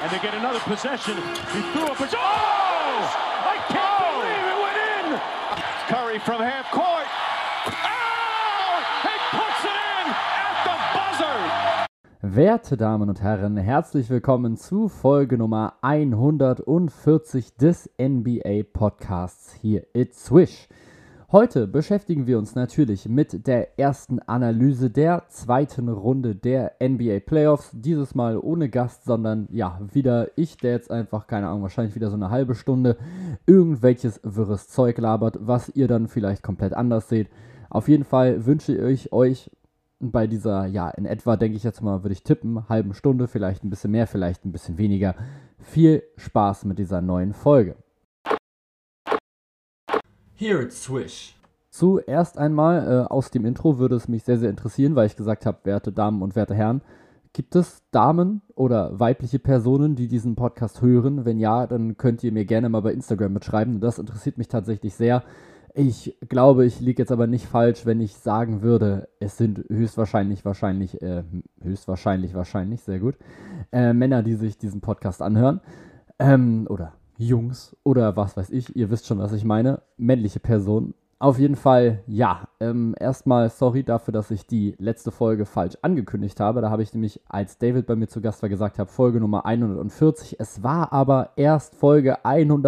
and they get another possession. He threw up a... Oh! I can't believe it went in! Curry from half court. Oh! He puts it in at the buzzer! Werte Damen und Herren, herzlich willkommen zu Folge Nummer 140 des NBA Podcasts hier It's Swish. Heute beschäftigen wir uns natürlich mit der ersten Analyse der zweiten Runde der NBA Playoffs. Dieses Mal ohne Gast, sondern ja, wieder ich, der jetzt einfach, keine Ahnung, wahrscheinlich wieder so eine halbe Stunde irgendwelches wirres Zeug labert, was ihr dann vielleicht komplett anders seht. Auf jeden Fall wünsche ich euch bei dieser, ja, in etwa, denke ich jetzt mal, würde ich tippen, halben Stunde, vielleicht ein bisschen mehr, vielleicht ein bisschen weniger, viel Spaß mit dieser neuen Folge. Here it's Swish. Zuerst einmal aus dem Intro würde es mich sehr, sehr interessieren, weil ich gesagt habe, werte Damen und werte Herren, gibt es Damen oder weibliche Personen, die diesen Podcast hören? Wenn ja, dann könnt ihr mir gerne mal bei Instagram mitschreiben. Das interessiert mich tatsächlich sehr. Ich glaube, ich liege jetzt aber nicht falsch, wenn ich sagen würde, es sind höchstwahrscheinlich, sehr gut, Männer, die sich diesen Podcast anhören. Oder Jungs oder was weiß ich, ihr wisst schon, was ich meine, männliche Personen. Auf jeden Fall, ja, erstmal sorry dafür, dass ich die letzte Folge falsch angekündigt habe. Da habe ich nämlich, als David bei mir zu Gast war, gesagt habe, Folge Nummer 140. Es war aber erst Folge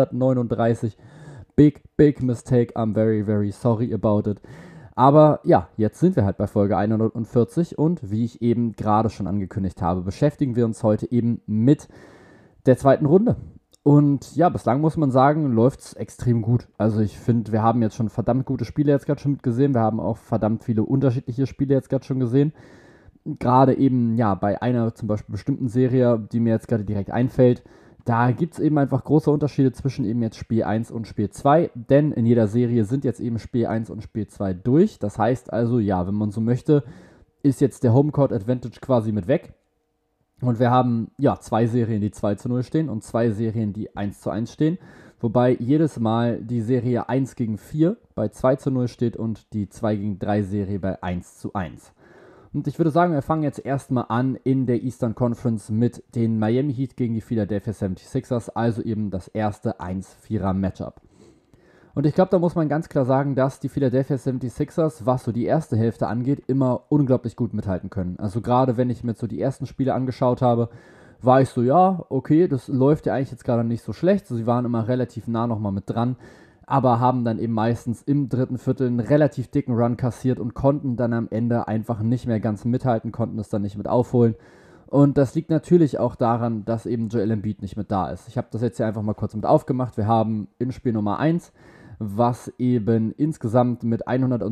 139. Big mistake, I'm very, very sorry about it. Aber ja, jetzt sind wir halt bei Folge 140 und wie ich eben gerade schon angekündigt habe, beschäftigen wir uns heute eben mit der zweiten Runde. Und ja, bislang muss man sagen, läuft es extrem gut. Also ich finde, wir haben jetzt schon verdammt gute Spiele jetzt gerade schon mitgesehen. Wir haben auch verdammt viele unterschiedliche Spiele jetzt gerade schon gesehen. Gerade eben, ja, bei einer zum Beispiel bestimmten Serie, die mir jetzt gerade direkt einfällt, da gibt es eben einfach große Unterschiede zwischen eben jetzt Spiel 1 und Spiel 2. Denn in jeder Serie sind jetzt eben Spiel 1 und Spiel 2 durch. Das heißt also, ja, wenn man so möchte, ist jetzt der Homecourt Advantage quasi mit weg. Und wir haben, ja, 2 Serien, die 2:0 stehen und 2 Serien, die 1:1 stehen. Wobei jedes Mal die Serie 1-4 bei 2:0 steht und die 2-3 Serie bei 1:1. Und ich würde sagen, wir fangen jetzt erstmal an in der Eastern Conference mit den Miami Heat gegen die Philadelphia 76ers, also eben das erste 1-4er Matchup. Und ich glaube, da muss man ganz klar sagen, dass die Philadelphia 76ers, was so die erste Hälfte angeht, immer unglaublich gut mithalten können. Also gerade wenn ich mir so die ersten Spiele angeschaut habe, war ich so, ja, okay, das läuft ja eigentlich jetzt gerade nicht so schlecht. So, sie waren immer relativ nah nochmal mit dran, aber haben dann eben meistens im dritten Viertel einen relativ dicken Run kassiert und konnten dann am Ende einfach nicht mehr ganz mithalten, konnten es dann nicht mit aufholen. Und das liegt natürlich auch daran, dass eben Joel Embiid nicht mit da ist. Ich habe das jetzt hier einfach mal kurz mit aufgemacht. Wir haben in Spiel Nummer 1, was eben insgesamt mit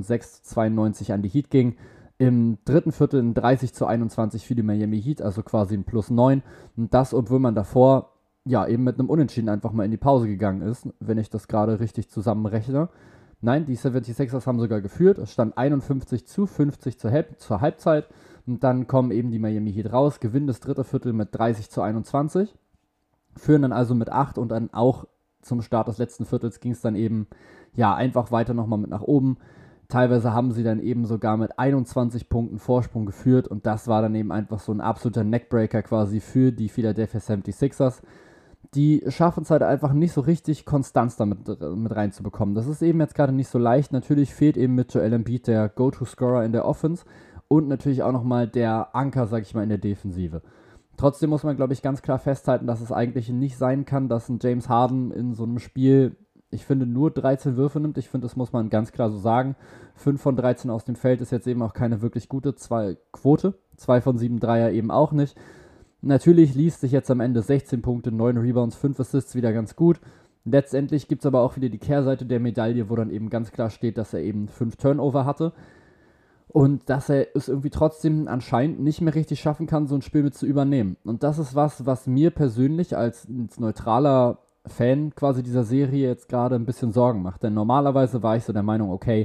106:92 an die Heat ging. Im dritten Viertel ein 30:21 für die Miami Heat, also quasi ein +9. Und das, obwohl man davor ja eben mit einem Unentschieden einfach mal in die Pause gegangen ist, wenn ich das gerade richtig zusammenrechne. Nein, die 76ers haben sogar geführt. Es stand 51:50 zur Halbzeit. Und dann kommen eben die Miami Heat raus, gewinnen das dritte Viertel mit 30:21, führen dann also mit 8 und dann auch zum Start des letzten Viertels ging es dann eben, ja, einfach weiter nochmal mit nach oben. Teilweise haben sie dann eben sogar mit 21 Punkten Vorsprung geführt und das war dann eben einfach so ein absoluter Neckbreaker quasi für die Philadelphia 76ers. Die schaffen es halt einfach nicht so richtig Konstanz damit mit reinzubekommen. Das ist eben jetzt gerade nicht so leicht. Natürlich fehlt eben mit Joel Embiid der Go-To-Scorer in der Offense und natürlich auch nochmal der Anker, sag ich mal, in der Defensive. Trotzdem muss man, glaube ich, ganz klar festhalten, dass es eigentlich nicht sein kann, dass ein James Harden in so einem Spiel, ich finde, nur 13 Würfe nimmt. Ich finde, das muss man ganz klar so sagen. 5 von 13 aus dem Feld ist jetzt eben auch keine wirklich gute Quote. 2 von 7 Dreier eben auch nicht. Natürlich liest sich jetzt am Ende 16 Punkte, 9 Rebounds, 5 Assists wieder ganz gut. Letztendlich gibt es aber auch wieder die Kehrseite der Medaille, wo dann eben ganz klar steht, dass er eben 5 Turnover hatte. Und dass er es irgendwie trotzdem anscheinend nicht mehr richtig schaffen kann, so ein Spiel mit zu übernehmen. Und das ist was mir persönlich als neutraler Fan quasi dieser Serie jetzt gerade ein bisschen Sorgen macht. Denn normalerweise war ich so der Meinung, okay,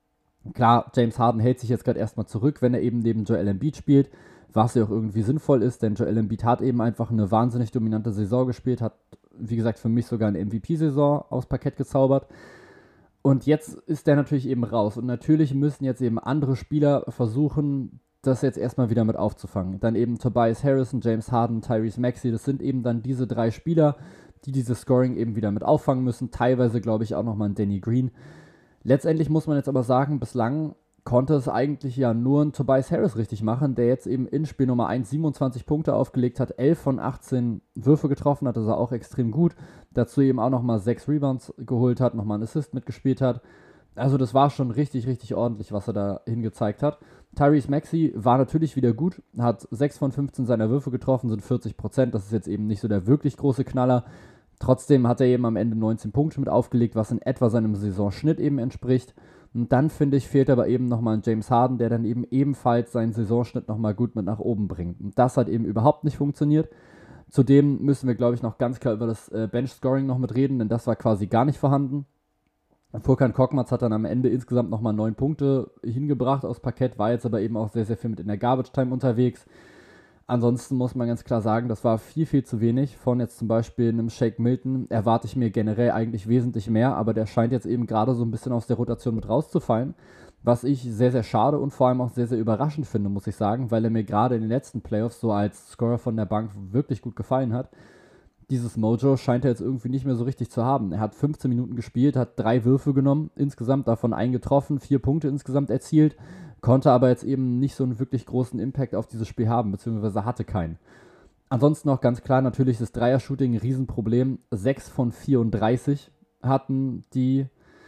klar, James Harden hält sich jetzt gerade erstmal zurück, wenn er eben neben Joel Embiid spielt, was ja auch irgendwie sinnvoll ist, denn Joel Embiid hat eben einfach eine wahnsinnig dominante Saison gespielt, hat, wie gesagt, für mich sogar eine MVP-Saison aufs Parkett gezaubert. Und jetzt ist der natürlich eben raus. Und natürlich müssen jetzt eben andere Spieler versuchen, das jetzt erstmal wieder mit aufzufangen. Dann eben Tobias Harrison, James Harden, Tyrese Maxey, das sind eben dann diese 3 Spieler, die dieses Scoring eben wieder mit auffangen müssen. Teilweise, glaube ich, auch nochmal ein Danny Green. Letztendlich muss man jetzt aber sagen, bislang konnte es eigentlich ja nur ein Tobias Harris richtig machen, der jetzt eben in Spiel Nummer 1 27 Punkte aufgelegt hat, 11 von 18 Würfe getroffen hat, also auch extrem gut. Dazu eben auch nochmal 6 Rebounds geholt hat, nochmal einen Assist mitgespielt hat. Also das war schon richtig, richtig ordentlich, was er da hingezeigt hat. Tyrese Maxey war natürlich wieder gut, hat 6 von 15 seiner Würfe getroffen, sind 40%. Das ist jetzt eben nicht so der wirklich große Knaller. Trotzdem hat er eben am Ende 19 Punkte mit aufgelegt, was in etwa seinem Saisonschnitt eben entspricht. Und dann, finde ich, fehlt aber eben nochmal ein James Harden, der dann eben ebenfalls seinen Saisonschnitt nochmal gut mit nach oben bringt. Und das hat eben überhaupt nicht funktioniert. Zudem müssen wir, glaube ich, noch ganz klar über das Bench-Scoring noch mit reden, denn das war quasi gar nicht vorhanden. Furkan Korkmaz hat dann am Ende insgesamt nochmal 9 Punkte hingebracht aus Parkett, war jetzt aber eben auch sehr, sehr viel mit in der Garbage-Time unterwegs. Ansonsten muss man ganz klar sagen, das war viel, viel zu wenig. Von jetzt zum Beispiel einem Shake Milton erwarte ich mir generell eigentlich wesentlich mehr, aber der scheint jetzt eben gerade so ein bisschen aus der Rotation mit rauszufallen, was ich sehr, sehr schade und vor allem auch sehr, sehr überraschend finde, muss ich sagen, weil er mir gerade in den letzten Playoffs so als Scorer von der Bank wirklich gut gefallen hat. Dieses Mojo scheint er jetzt irgendwie nicht mehr so richtig zu haben. Er hat 15 Minuten gespielt, hat 3 Würfe genommen, insgesamt davon 1 getroffen, 4 Punkte insgesamt erzielt, konnte aber jetzt eben nicht so einen wirklich großen Impact auf dieses Spiel haben, beziehungsweise hatte keinen. Ansonsten noch ganz klar natürlich das Dreier-Shooting, ein Riesenproblem. 6 von 34 hatten die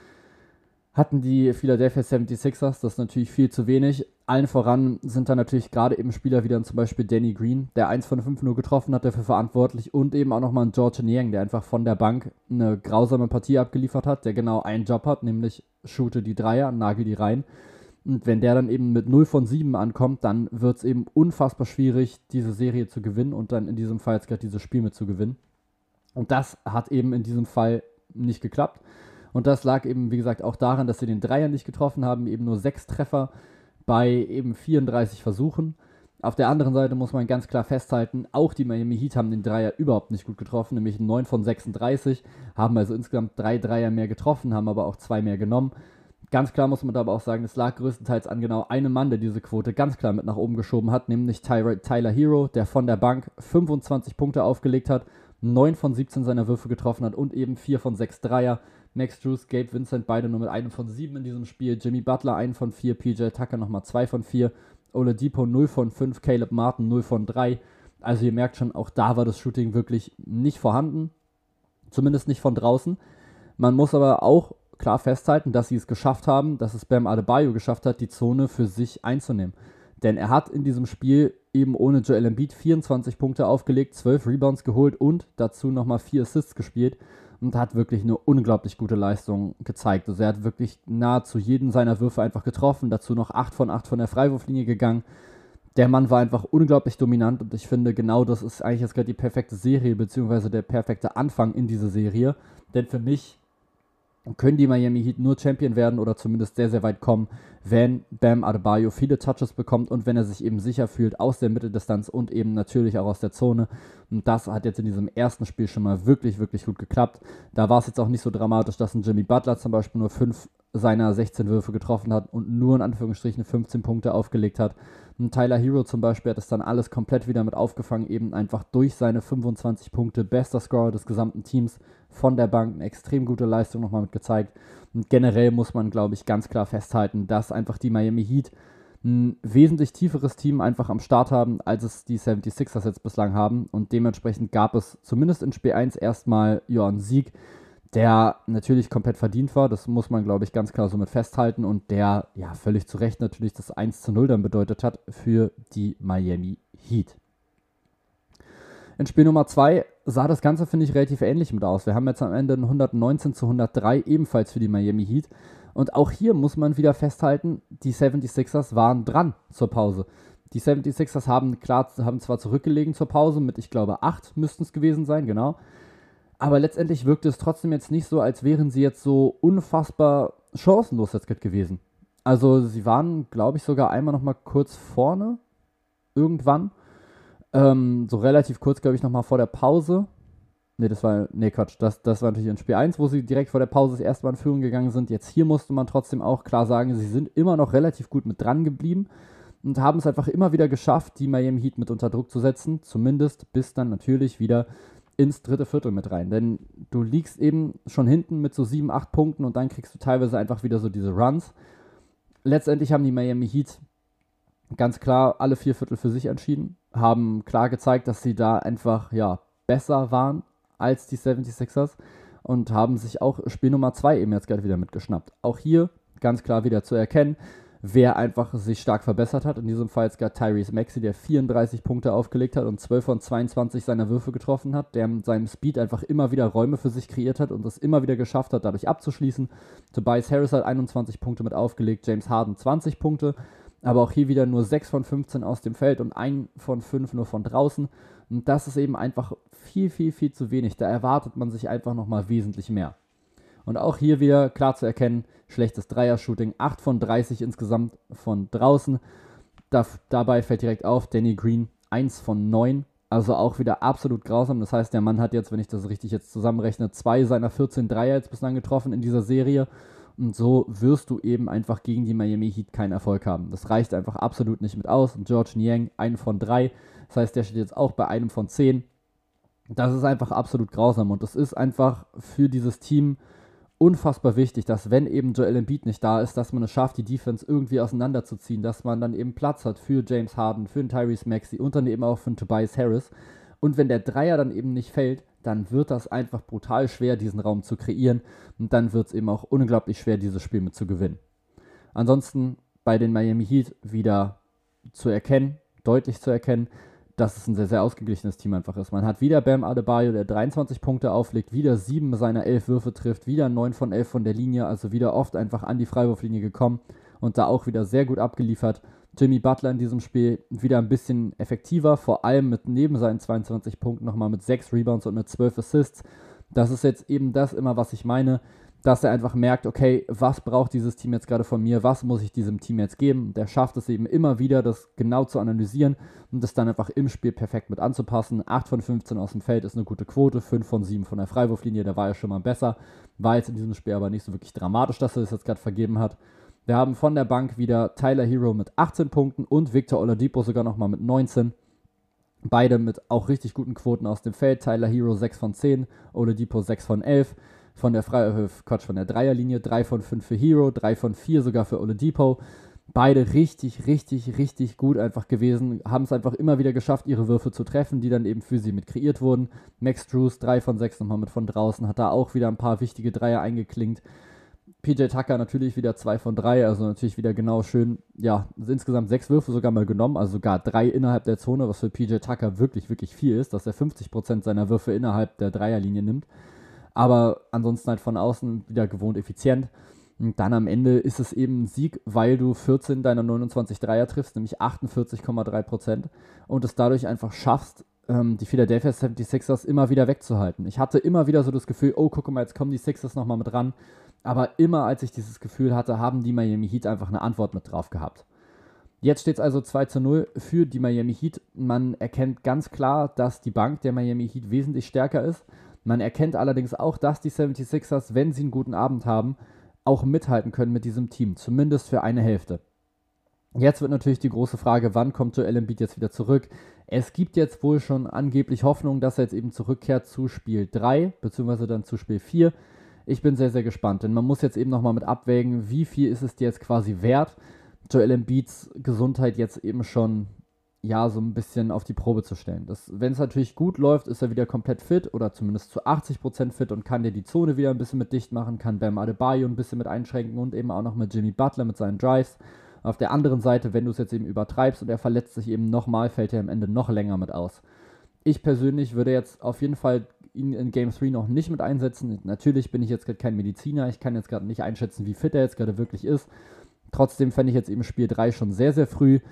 Philadelphia 76ers, das ist natürlich viel zu wenig. Allen voran sind da natürlich gerade eben Spieler wie dann zum Beispiel Danny Green, der 1 von 5 nur getroffen hat, dafür verantwortlich, und eben auch nochmal ein George Niang, der einfach von der Bank eine grausame Partie abgeliefert hat, der genau einen Job hat, nämlich shoote die Dreier, nagel die rein. Und wenn der dann eben mit 0 von 7 ankommt, dann wird es eben unfassbar schwierig, diese Serie zu gewinnen und dann in diesem Fall jetzt gerade dieses Spiel mit zu gewinnen. Und das hat eben in diesem Fall nicht geklappt. Und das lag eben, wie gesagt, auch daran, dass sie den Dreier nicht getroffen haben, eben nur 6 Treffer bei eben 34 Versuchen. Auf der anderen Seite muss man ganz klar festhalten, auch die Miami Heat haben den Dreier überhaupt nicht gut getroffen, nämlich 9 von 36, haben also insgesamt 3 Dreier mehr getroffen, haben aber auch 2 mehr genommen. Ganz klar muss man da aber auch sagen, es lag größtenteils an genau einem Mann, der diese Quote ganz klar mit nach oben geschoben hat, nämlich Tyler Hero, der von der Bank 25 Punkte aufgelegt hat, 9 von 17 seiner Würfe getroffen hat und eben 4 von 6 Dreier. Max Strus, Gabe Vincent, beide nur mit 1 von 7 in diesem Spiel. Jimmy Butler 1 von 4, PJ Tucker nochmal 2 von 4, Oladipo 0 von 5, Caleb Martin 0 von 3. Also ihr merkt schon, auch da war das Shooting wirklich nicht vorhanden, zumindest nicht von draußen. Man muss aber auch klar festhalten, dass sie es geschafft haben, dass es Bam Adebayo geschafft hat, die Zone für sich einzunehmen. Denn er hat in diesem Spiel eben ohne Joel Embiid 24 Punkte aufgelegt, 12 Rebounds geholt und dazu nochmal 4 Assists gespielt und hat wirklich eine unglaublich gute Leistung gezeigt. Also er hat wirklich nahezu jeden seiner Würfe einfach getroffen, dazu noch 8 von 8 von der Freiwurflinie gegangen. Der Mann war einfach unglaublich dominant und ich finde, genau das ist eigentlich jetzt gerade die perfekte Serie, beziehungsweise der perfekte Anfang in diese Serie. Denn für mich können die Miami Heat nur Champion werden oder zumindest sehr, sehr weit kommen, wenn Bam Adebayo viele Touches bekommt und wenn er sich eben sicher fühlt aus der Mitteldistanz und eben natürlich auch aus der Zone. Und das hat jetzt in diesem ersten Spiel schon mal wirklich, wirklich gut geklappt. Da war es jetzt auch nicht so dramatisch, dass ein Jimmy Butler zum Beispiel nur 5 seiner 16 Würfe getroffen hat und nur in Anführungsstrichen 15 Punkte aufgelegt hat. Und Tyler Hero zum Beispiel hat es dann alles komplett wieder mit aufgefangen, eben einfach durch seine 25 Punkte, bester Scorer des gesamten Teams von der Bank, eine extrem gute Leistung nochmal mit gezeigt. Und generell muss man, glaube ich, ganz klar festhalten, dass einfach die Miami Heat ein wesentlich tieferes Team einfach am Start haben, als es die 76ers jetzt bislang haben. Und dementsprechend gab es zumindest in Spiel 1 erstmal einen Sieg, der natürlich komplett verdient war. Das muss man, glaube ich, ganz klar so mit festhalten. Und der ja völlig zu Recht natürlich das 1:0 dann bedeutet hat für die Miami Heat. In Spiel Nummer 2 sah das Ganze, finde ich, relativ ähnlich mit aus. Wir haben jetzt am Ende ein 119-103 ebenfalls für die Miami Heat. Und auch hier muss man wieder festhalten, die 76ers waren dran zur Pause. Die 76ers haben zwar zurückgelegen zur Pause mit, ich glaube, 8 müssten es gewesen sein, genau. Aber letztendlich wirkte es trotzdem jetzt nicht so, als wären sie jetzt so unfassbar chancenlos jetzt gewesen. Also sie waren, glaube ich, sogar einmal nochmal kurz vorne, irgendwann. So relativ kurz, glaube ich, nochmal vor der Pause. Das war natürlich in Spiel 1, wo sie direkt vor der Pause das erste Mal in Führung gegangen sind. Jetzt hier musste man trotzdem auch klar sagen, sie sind immer noch relativ gut mit dran geblieben. und haben es einfach immer wieder geschafft, die Miami Heat mit unter Druck zu setzen, zumindest bis dann natürlich wieder ins dritte Viertel mit rein. Denn du liegst eben schon hinten mit so 7, 8 Punkten und dann kriegst du teilweise einfach wieder so diese Runs. Letztendlich haben die Miami Heat ganz klar alle 4 Viertel für sich entschieden, haben klar gezeigt, dass sie da einfach besser waren als die 76ers und haben sich auch Spiel Nummer 2 eben jetzt gerade wieder mitgeschnappt. Auch hier ganz klar wieder zu erkennen, wer einfach sich stark verbessert hat. In diesem Fall ist gerade Tyrese Maxey, der 34 Punkte aufgelegt hat und 12 von 22 seiner Würfe getroffen hat, der mit seinem Speed einfach immer wieder Räume für sich kreiert hat und es immer wieder geschafft hat, dadurch abzuschließen. Tobias Harris hat 21 Punkte mit aufgelegt, James Harden 20 Punkte, aber auch hier wieder nur 6 von 15 aus dem Feld und 1 von 5 nur von draußen. Und das ist eben einfach viel, viel, viel zu wenig. Da erwartet man sich einfach nochmal wesentlich mehr. Und auch hier wieder klar zu erkennen, schlechtes Dreier-Shooting, 8 von 30 insgesamt von draußen. Dabei fällt direkt auf, Danny Green 1 von 9, also auch wieder absolut grausam. Das heißt, der Mann hat jetzt, wenn ich das richtig jetzt zusammenrechne, 2 seiner 14 Dreier jetzt bislang getroffen in dieser Serie. Und so wirst du eben einfach gegen die Miami Heat keinen Erfolg haben. Das reicht einfach absolut nicht mit aus. Und Georges Niang 1 von 3, das heißt, der steht jetzt auch bei 1 von 10. Das ist einfach absolut grausam und das ist einfach für dieses Team unfassbar wichtig, dass wenn eben Joel Embiid nicht da ist, dass man es schafft, die Defense irgendwie auseinanderzuziehen, dass man dann eben Platz hat für James Harden, für einen Tyrese Maxey und dann eben auch für einen Tobias Harris. Und wenn der Dreier dann eben nicht fällt, dann wird das einfach brutal schwer, diesen Raum zu kreieren und dann wird es eben auch unglaublich schwer, dieses Spiel mit zu gewinnen. Ansonsten bei den Miami Heat wieder zu erkennen, deutlich zu erkennen, dass es ein sehr, sehr ausgeglichenes Team einfach ist. Man hat wieder Bam Adebayo, der 23 Punkte auflegt, wieder 7 seiner 11 Würfe trifft, wieder 9 von 11 von der Linie, also wieder oft einfach an die Freiwurflinie gekommen und da auch wieder sehr gut abgeliefert. Jimmy Butler in diesem Spiel wieder ein bisschen effektiver, vor allem mit neben seinen 22 Punkten nochmal mit 6 Rebounds und mit 12 Assists. Das ist jetzt eben das immer, was ich meine, dass er einfach merkt, okay, was braucht dieses Team jetzt gerade von mir, was muss ich diesem Team jetzt geben. Der schafft es eben immer wieder, das genau zu analysieren und das dann einfach im Spiel perfekt mit anzupassen. 8 von 15 aus dem Feld ist eine gute Quote, 5 von 7 von der Freiwurflinie, da war er schon mal besser. War jetzt in diesem Spiel aber nicht so wirklich dramatisch, dass er das jetzt gerade vergeben hat. Wir haben von der Bank wieder Tyler Hero mit 18 Punkten und Victor Oladipo sogar nochmal mit 19. Beide mit auch richtig guten Quoten aus dem Feld. Tyler Hero 6 von 10, Oladipo 6 von 11. Von der von der Dreierlinie 3 von 5 für Hero, 3 von 4 sogar für Oladipo. Beide richtig, richtig, richtig gut einfach gewesen. Haben es einfach immer wieder geschafft, ihre Würfe zu treffen, die dann eben für sie mit kreiert wurden. Max Strus 3 von 6 nochmal mit von draußen. Hat da auch wieder ein paar wichtige Dreier eingeklinkt. PJ Tucker natürlich wieder 2 von 3, also natürlich wieder genau schön, insgesamt 6 Würfe sogar mal genommen, also sogar 3 innerhalb der Zone, was für PJ Tucker wirklich, wirklich viel ist, dass er 50% seiner Würfe innerhalb der Dreierlinie nimmt. Aber ansonsten halt von außen wieder gewohnt effizient. Und dann am Ende ist es eben ein Sieg, weil du 14 deiner 29 Dreier triffst, nämlich 48,3% und es dadurch einfach schaffst, die Philadelphia 76ers immer wieder wegzuhalten. Ich hatte immer wieder so das Gefühl, oh, guck mal, jetzt kommen die Sixers nochmal mit ran. Aber immer als ich dieses Gefühl hatte, haben die Miami Heat einfach eine Antwort mit drauf gehabt. Jetzt steht es also 2-0 für die Miami Heat. Man erkennt ganz klar, dass die Bank der Miami Heat wesentlich stärker ist. Man erkennt allerdings auch, dass die 76ers, wenn sie einen guten Abend haben, auch mithalten können mit diesem Team. Zumindest für eine Hälfte. Jetzt wird natürlich die große Frage, wann kommt Joel Embiid jetzt wieder zurück? Es gibt jetzt wohl schon angeblich Hoffnung, dass er jetzt eben zurückkehrt zu Spiel 3, beziehungsweise dann zu Spiel 4. Ich bin sehr, sehr gespannt, denn man muss jetzt eben nochmal mit abwägen, wie viel ist es dir jetzt quasi wert, Joel Embiids Gesundheit jetzt eben schon so ein bisschen auf die Probe zu stellen. Wenn es natürlich gut läuft, ist er wieder komplett fit oder zumindest zu 80% fit und kann dir die Zone wieder ein bisschen mit dicht machen, kann Bam Adebayo ein bisschen mit einschränken und eben auch noch mit Jimmy Butler mit seinen Drives. Auf der anderen Seite, wenn du es jetzt eben übertreibst und er verletzt sich eben nochmal, fällt er am Ende noch länger mit aus. Ich persönlich würde jetzt auf jeden Fall ihn in Game 3 noch nicht mit einsetzen. Natürlich bin ich jetzt gerade kein Mediziner, ich kann jetzt gerade nicht einschätzen, wie fit er jetzt gerade wirklich ist. Trotzdem fände ich jetzt eben Spiel 3 schon sehr, sehr früh.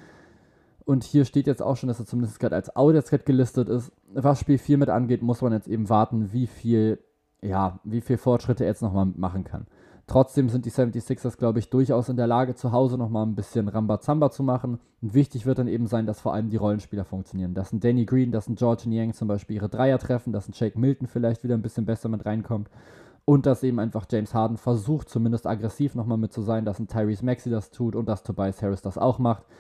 Und hier steht jetzt auch schon, dass er zumindest gerade als Out jetzt gerade gelistet ist. Was Spiel 4 mit angeht, muss man jetzt eben warten, wie viel Fortschritte er jetzt nochmal machen kann. Trotzdem sind die 76ers, glaube ich, durchaus in der Lage, zu Hause nochmal ein bisschen Rambazamba zu machen. Und wichtig wird dann eben sein, dass vor allem die Rollenspieler funktionieren. Dass ein Danny Green, dass ein Georges Niang zum Beispiel ihre Dreier treffen, dass ein Shake Milton vielleicht wieder ein bisschen besser mit reinkommt. Und dass eben einfach James Harden versucht, zumindest aggressiv nochmal mit zu sein, dass ein Tyrese Maxey das tut und dass Tobias Harris das auch macht.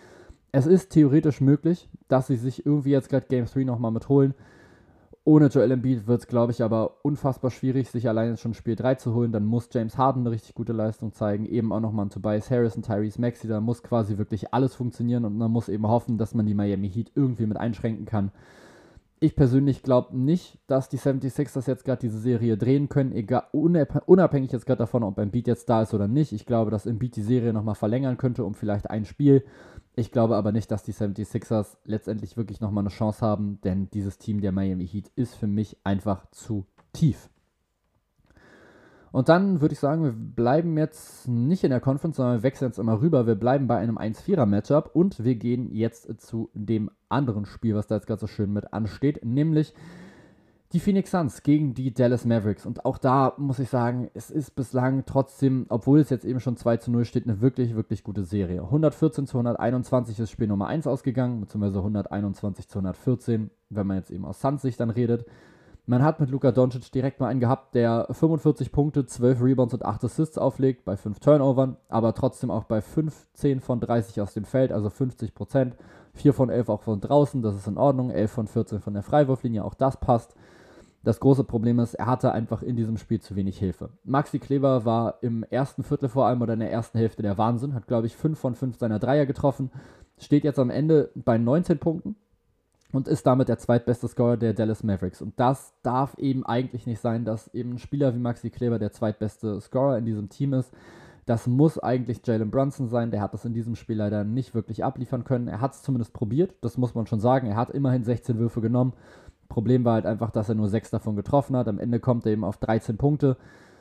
Es ist theoretisch möglich, dass sie sich irgendwie jetzt gerade Game 3 nochmal mitholen. Ohne Joel Embiid wird es, glaube ich, aber unfassbar schwierig, sich alleine schon Spiel 3 zu holen. Dann muss James Harden eine richtig gute Leistung zeigen. Eben auch nochmal ein Tobias Harris, ein Tyrese Maxey. Da muss quasi wirklich alles funktionieren und man muss eben hoffen, dass man die Miami Heat irgendwie mit einschränken kann. Ich persönlich glaube nicht, dass die 76ers jetzt gerade diese Serie drehen können, egal, unabhängig jetzt gerade davon, ob Embiid jetzt da ist oder nicht. Ich glaube, dass Embiid die Serie nochmal verlängern könnte um vielleicht ein Spiel. Ich glaube aber nicht, dass die 76ers letztendlich wirklich nochmal eine Chance haben, denn dieses Team der Miami Heat ist für mich einfach zu tief. Und dann würde ich sagen, wir bleiben jetzt nicht in der Conference, sondern wir wechseln jetzt immer rüber. Wir bleiben bei einem 1-4er-Matchup und wir gehen jetzt zu dem anderen Spiel, was da jetzt gerade so schön mit ansteht, nämlich die Phoenix Suns gegen die Dallas Mavericks. Und auch da muss ich sagen, es ist bislang trotzdem, obwohl es jetzt eben schon 2-0 steht, eine wirklich, wirklich gute Serie. 114-121 ist Spiel Nummer 1 ausgegangen, beziehungsweise 121-114, wenn man jetzt eben aus Suns Sicht dann redet. Man hat mit Luka Doncic direkt mal einen gehabt, der 45 Punkte, 12 Rebounds und 8 Assists auflegt, bei 5 Turnovern, aber trotzdem auch bei 15 von 30 aus dem Feld, also 50%, 4 von 11 auch von draußen, das ist in Ordnung, 11 von 14 von der Freiwurflinie, auch das passt. Das große Problem ist, er hatte einfach in diesem Spiel zu wenig Hilfe. Maxi Kleber war im ersten Viertel vor allem oder in der ersten Hälfte der Wahnsinn, hat glaube ich 5 von 5 seiner Dreier getroffen, steht jetzt am Ende bei 19 Punkten. Und ist damit der zweitbeste Scorer der Dallas Mavericks. Und das darf eben eigentlich nicht sein, dass eben ein Spieler wie Maxi Kleber der zweitbeste Scorer in diesem Team ist. Das muss eigentlich Jalen Brunson sein. Der hat das in diesem Spiel leider nicht wirklich abliefern können. Er hat es zumindest probiert, das muss man schon sagen. Er hat immerhin 16 Würfe genommen. Problem war halt einfach, dass er nur 6 davon getroffen hat. Am Ende kommt er eben auf 13 Punkte.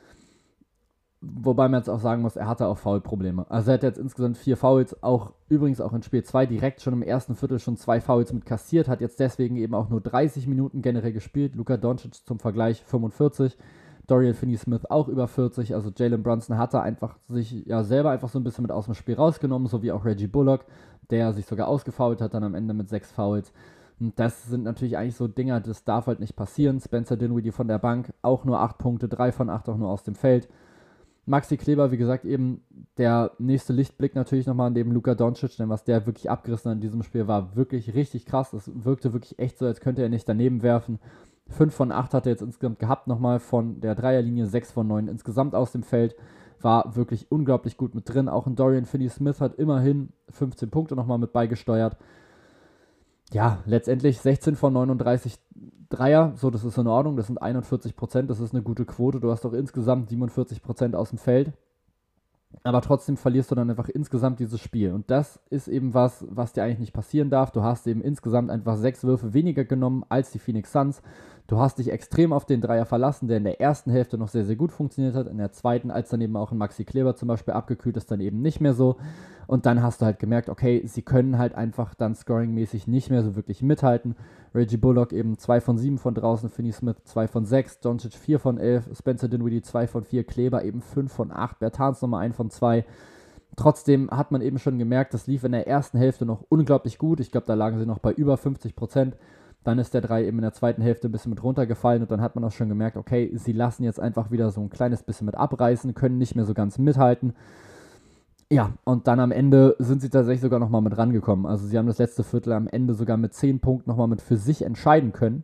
Wobei man jetzt auch sagen muss, er hatte auch Foul-Probleme. Also er hat jetzt insgesamt 4 Fouls, übrigens auch in Spiel 2 direkt schon im ersten Viertel schon 2 Fouls mit kassiert, hat jetzt deswegen eben auch nur 30 Minuten generell gespielt. Luka Doncic zum Vergleich 45, Dorian Finney-Smith auch über 40, also Jalen Brunson hatte einfach sich ja selber einfach so ein bisschen mit aus dem Spiel rausgenommen, so wie auch Reggie Bullock, der sich sogar ausgefoult hat dann am Ende mit 6 Fouls. Und das sind natürlich eigentlich so Dinger, das darf halt nicht passieren. Spencer Dinwiddie von der Bank, auch nur 8 Punkte, 3 von 8 auch nur aus dem Feld. Maxi Kleber, wie gesagt, eben der nächste Lichtblick natürlich nochmal neben Luka Doncic, denn was der wirklich abgerissen hat in diesem Spiel war wirklich richtig krass. Es wirkte wirklich echt so, als könnte er nicht daneben werfen. 5 von 8 hat er jetzt insgesamt gehabt, nochmal von der Dreierlinie, 6 von 9 insgesamt aus dem Feld. War wirklich unglaublich gut mit drin. Auch ein Dorian Finney-Smith hat immerhin 15 Punkte nochmal mit beigesteuert. Ja, letztendlich 16 von 39 Dreier, so, das ist in Ordnung, das sind 41%, das ist eine gute Quote, du hast doch insgesamt 47% aus dem Feld, aber trotzdem verlierst du dann einfach insgesamt dieses Spiel und das ist eben was dir eigentlich nicht passieren darf. Du hast eben insgesamt einfach 6 Würfe weniger genommen als die Phoenix Suns. Du hast dich extrem auf den Dreier verlassen, der in der ersten Hälfte noch sehr, sehr gut funktioniert hat. In der zweiten, als dann eben auch ein Maxi Kleber zum Beispiel abgekühlt ist, dann eben nicht mehr so. Und dann hast du halt gemerkt, okay, sie können halt einfach dann scoringmäßig nicht mehr so wirklich mithalten. Reggie Bullock eben 2 von 7 von draußen, Finney-Smith 2 von 6, Doncic 4 von 11, Spencer Dinwiddie 2 von 4, Kleber eben 5 von 8, Bertans nochmal 1 von 2. Trotzdem hat man eben schon gemerkt, das lief in der ersten Hälfte noch unglaublich gut. Ich glaube, da lagen sie noch bei über 50%. Dann ist der 3 eben in der zweiten Hälfte ein bisschen mit runtergefallen und dann hat man auch schon gemerkt, okay, sie lassen jetzt einfach wieder so ein kleines bisschen mit abreißen, können nicht mehr so ganz mithalten. Ja, und dann am Ende sind sie tatsächlich sogar nochmal mit rangekommen. Also sie haben das letzte Viertel am Ende sogar mit 10 Punkten nochmal mit für sich entscheiden können,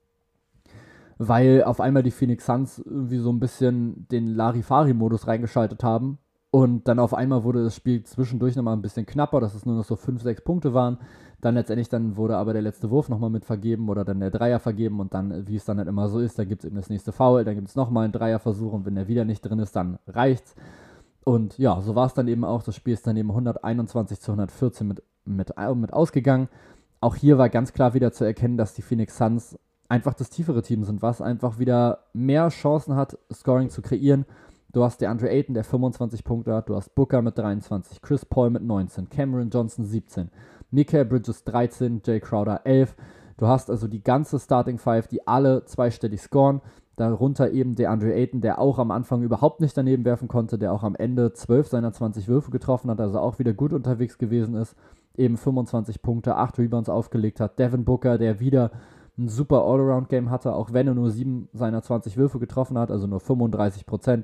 weil auf einmal die Phoenix Suns irgendwie so ein bisschen den Larifari-Modus reingeschaltet haben und dann auf einmal wurde das Spiel zwischendurch nochmal ein bisschen knapper, dass es nur noch so 5, 6 Punkte waren. Dann letztendlich wurde aber der letzte Wurf nochmal mit vergeben oder dann der Dreier vergeben und dann, wie es dann halt immer so ist, da gibt es eben das nächste Foul, dann gibt es nochmal einen Dreierversuch und wenn der wieder nicht drin ist, dann reicht's. Und ja, so war es dann eben auch. Das Spiel ist dann eben 121-114 mit ausgegangen. Auch hier war ganz klar wieder zu erkennen, dass die Phoenix Suns einfach das tiefere Team sind, was einfach wieder mehr Chancen hat, Scoring zu kreieren. Du hast DeAndre Ayton, der 25 Punkte hat, du hast Booker mit 23, Chris Paul mit 19, Cameron Johnson 17, Mikal Bridges 13, Jay Crowder 11. Du hast also die ganze Starting Five, die alle zweistellig scoren. Darunter eben DeAndre Ayton, der auch am Anfang überhaupt nicht daneben werfen konnte, der auch am Ende 12 seiner 20 Würfe getroffen hat, also auch wieder gut unterwegs gewesen ist. Eben 25 Punkte, 8 Rebounds aufgelegt hat. Devin Booker, der wieder ein super All-Around-Game hatte, auch wenn er nur 7 seiner 20 Würfe getroffen hat, also nur 35%.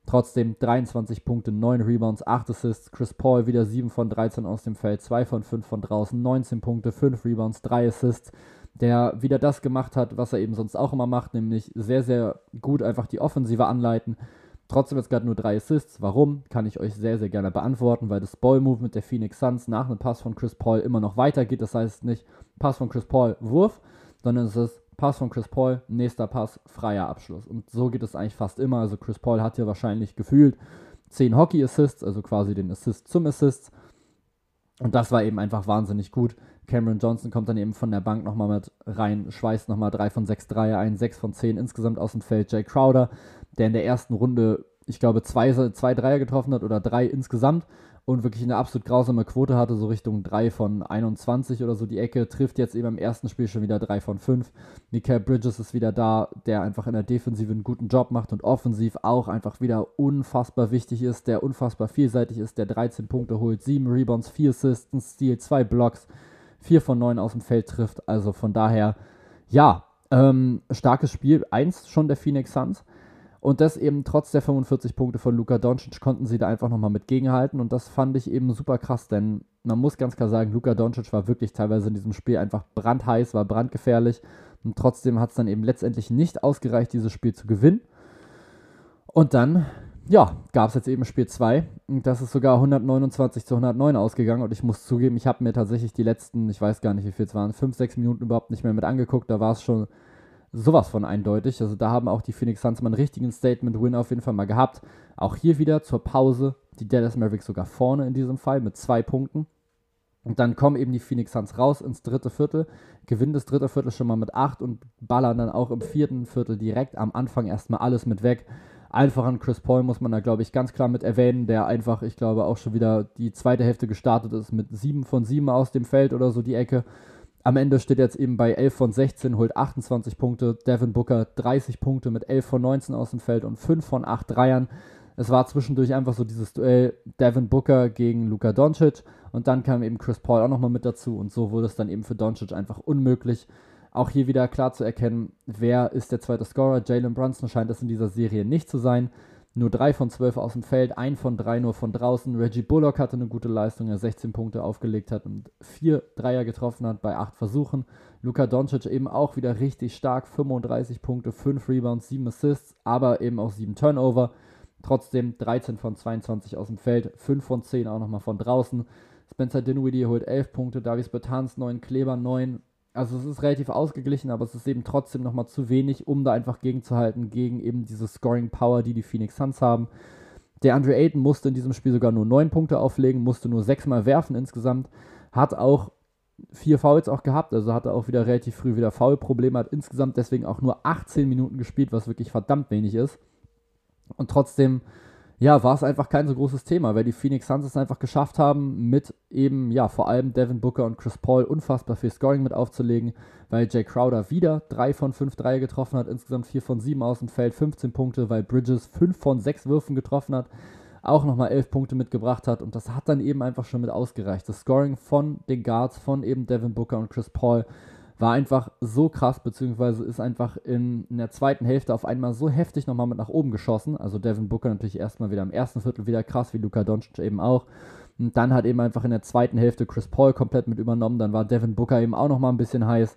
Trotzdem 23 Punkte, 9 Rebounds, 8 Assists. Chris Paul wieder 7 von 13 aus dem Feld, 2 von 5 von draußen, 19 Punkte, 5 Rebounds, 3 Assists. Der wieder das gemacht hat, was er eben sonst auch immer macht, nämlich sehr, sehr gut einfach die Offensive anleiten. Trotzdem jetzt gerade nur 3 Assists. Warum? Kann ich euch sehr, sehr gerne beantworten, weil das Ball-Movement der Phoenix Suns nach einem Pass von Chris Paul immer noch weitergeht. Das heißt nicht Pass von Chris Paul, Wurf, sondern es ist Pass von Chris Paul, nächster Pass, freier Abschluss. Und so geht es eigentlich fast immer. Also Chris Paul hat ja wahrscheinlich gefühlt 10 Hockey-Assists, also quasi den Assist zum Assist. Und das war eben einfach wahnsinnig gut. Cameron Johnson kommt dann eben von der Bank nochmal mit rein, schweißt nochmal 3 von 6 Dreier ein, 6 von 10 insgesamt aus dem Feld. Jay Crowder, der in der ersten Runde, ich glaube, 2 Dreier getroffen hat oder 3 insgesamt und wirklich eine absolut grausame Quote hatte, so Richtung 3 von 21 oder so die Ecke, trifft jetzt eben im ersten Spiel schon wieder 3 von 5. Mikal Bridges ist wieder da, der einfach in der Defensive einen guten Job macht und offensiv auch einfach wieder unfassbar wichtig ist, der unfassbar vielseitig ist, der 13 Punkte holt, 7 Rebounds, 4 Assists, ein Steal, 2 Blocks, 4 von 9 aus dem Feld trifft, also von daher, ja, starkes Spiel, 1 schon der Phoenix Suns. Und das eben trotz der 45 Punkte von Luka Doncic konnten sie da einfach nochmal mit gegenhalten. Und das fand ich eben super krass, denn man muss ganz klar sagen, Luka Doncic war wirklich teilweise in diesem Spiel einfach brandheiß, war brandgefährlich. Und trotzdem hat es dann eben letztendlich nicht ausgereicht, dieses Spiel zu gewinnen. Und dann, ja, gab es jetzt eben Spiel 2. Und das ist sogar 129-109 ausgegangen. Und ich muss zugeben, ich habe mir tatsächlich die letzten, ich weiß gar nicht, wie viel es waren, 5-6 Minuten überhaupt nicht mehr mit angeguckt. Da war es schon sowas von eindeutig. Also da haben auch die Phoenix Suns mal einen richtigen Statement-Win auf jeden Fall mal gehabt. Auch hier wieder zur Pause die Dallas Mavericks sogar vorne in diesem Fall mit 2 Punkten. Und dann kommen eben die Phoenix Suns raus ins dritte Viertel, gewinnen das dritte Viertel schon mal mit 8 und ballern dann auch im vierten Viertel direkt am Anfang erstmal alles mit weg. Einfach an Chris Paul muss man da, glaube ich, ganz klar mit erwähnen, der einfach, ich glaube, auch schon wieder die zweite Hälfte gestartet ist mit 7 von 7 aus dem Feld oder so die Ecke. Am Ende steht jetzt eben bei 11 von 16, holt 28 Punkte. Devin Booker 30 Punkte mit 11 von 19 aus dem Feld und 5 von 8 Dreiern. Es war zwischendurch einfach so dieses Duell Devin Booker gegen Luka Doncic und dann kam eben Chris Paul auch nochmal mit dazu und so wurde es dann eben für Doncic einfach unmöglich. Auch hier wieder klar zu erkennen, wer ist der zweite Scorer. Jalen Brunson scheint es in dieser Serie nicht zu sein. Nur 3 von 12 aus dem Feld, 1 von 3 nur von draußen. Reggie Bullock hatte eine gute Leistung, er 16 Punkte aufgelegt hat und 4 Dreier getroffen hat bei 8 Versuchen. Luka Doncic eben auch wieder richtig stark, 35 Punkte, 5 Rebounds, 7 Assists, aber eben auch 7 Turnover. Trotzdem 13 von 22 aus dem Feld, 5 von 10 auch nochmal von draußen. Spencer Dinwiddie holt 11 Punkte, Davis Bertans 9, Kleber 9. Also es ist relativ ausgeglichen, aber es ist eben trotzdem nochmal zu wenig, um da einfach gegenzuhalten, gegen eben diese Scoring-Power, die Phoenix Suns haben. Der Andre Ayton musste in diesem Spiel sogar nur 9 Punkte auflegen, musste nur 6 Mal werfen insgesamt, hat auch 4 Fouls auch gehabt, also hatte auch wieder relativ früh wieder Foul-Probleme, hat insgesamt deswegen auch nur 18 Minuten gespielt, was wirklich verdammt wenig ist. Und trotzdem, ja, war es einfach kein so großes Thema, weil die Phoenix Suns es einfach geschafft haben, mit eben, ja, vor allem Devin Booker und Chris Paul unfassbar viel Scoring mit aufzulegen, weil Jay Crowder wieder 3 von 5 Dreier getroffen hat, insgesamt 4 von 7 aus dem Feld, 15 Punkte, weil Bridges 5 von 6 Würfen getroffen hat, auch nochmal 11 Punkte mitgebracht hat und das hat dann eben einfach schon mit ausgereicht. Das Scoring von den Guards, von eben Devin Booker und Chris Paul war einfach so krass, beziehungsweise ist einfach in der zweiten Hälfte auf einmal so heftig nochmal mit nach oben geschossen. Also Devin Booker natürlich erstmal wieder im ersten Viertel wieder krass, wie Luka Doncic eben auch. Und dann hat eben einfach in der zweiten Hälfte Chris Paul komplett mit übernommen. Dann war Devin Booker eben auch nochmal ein bisschen heiß.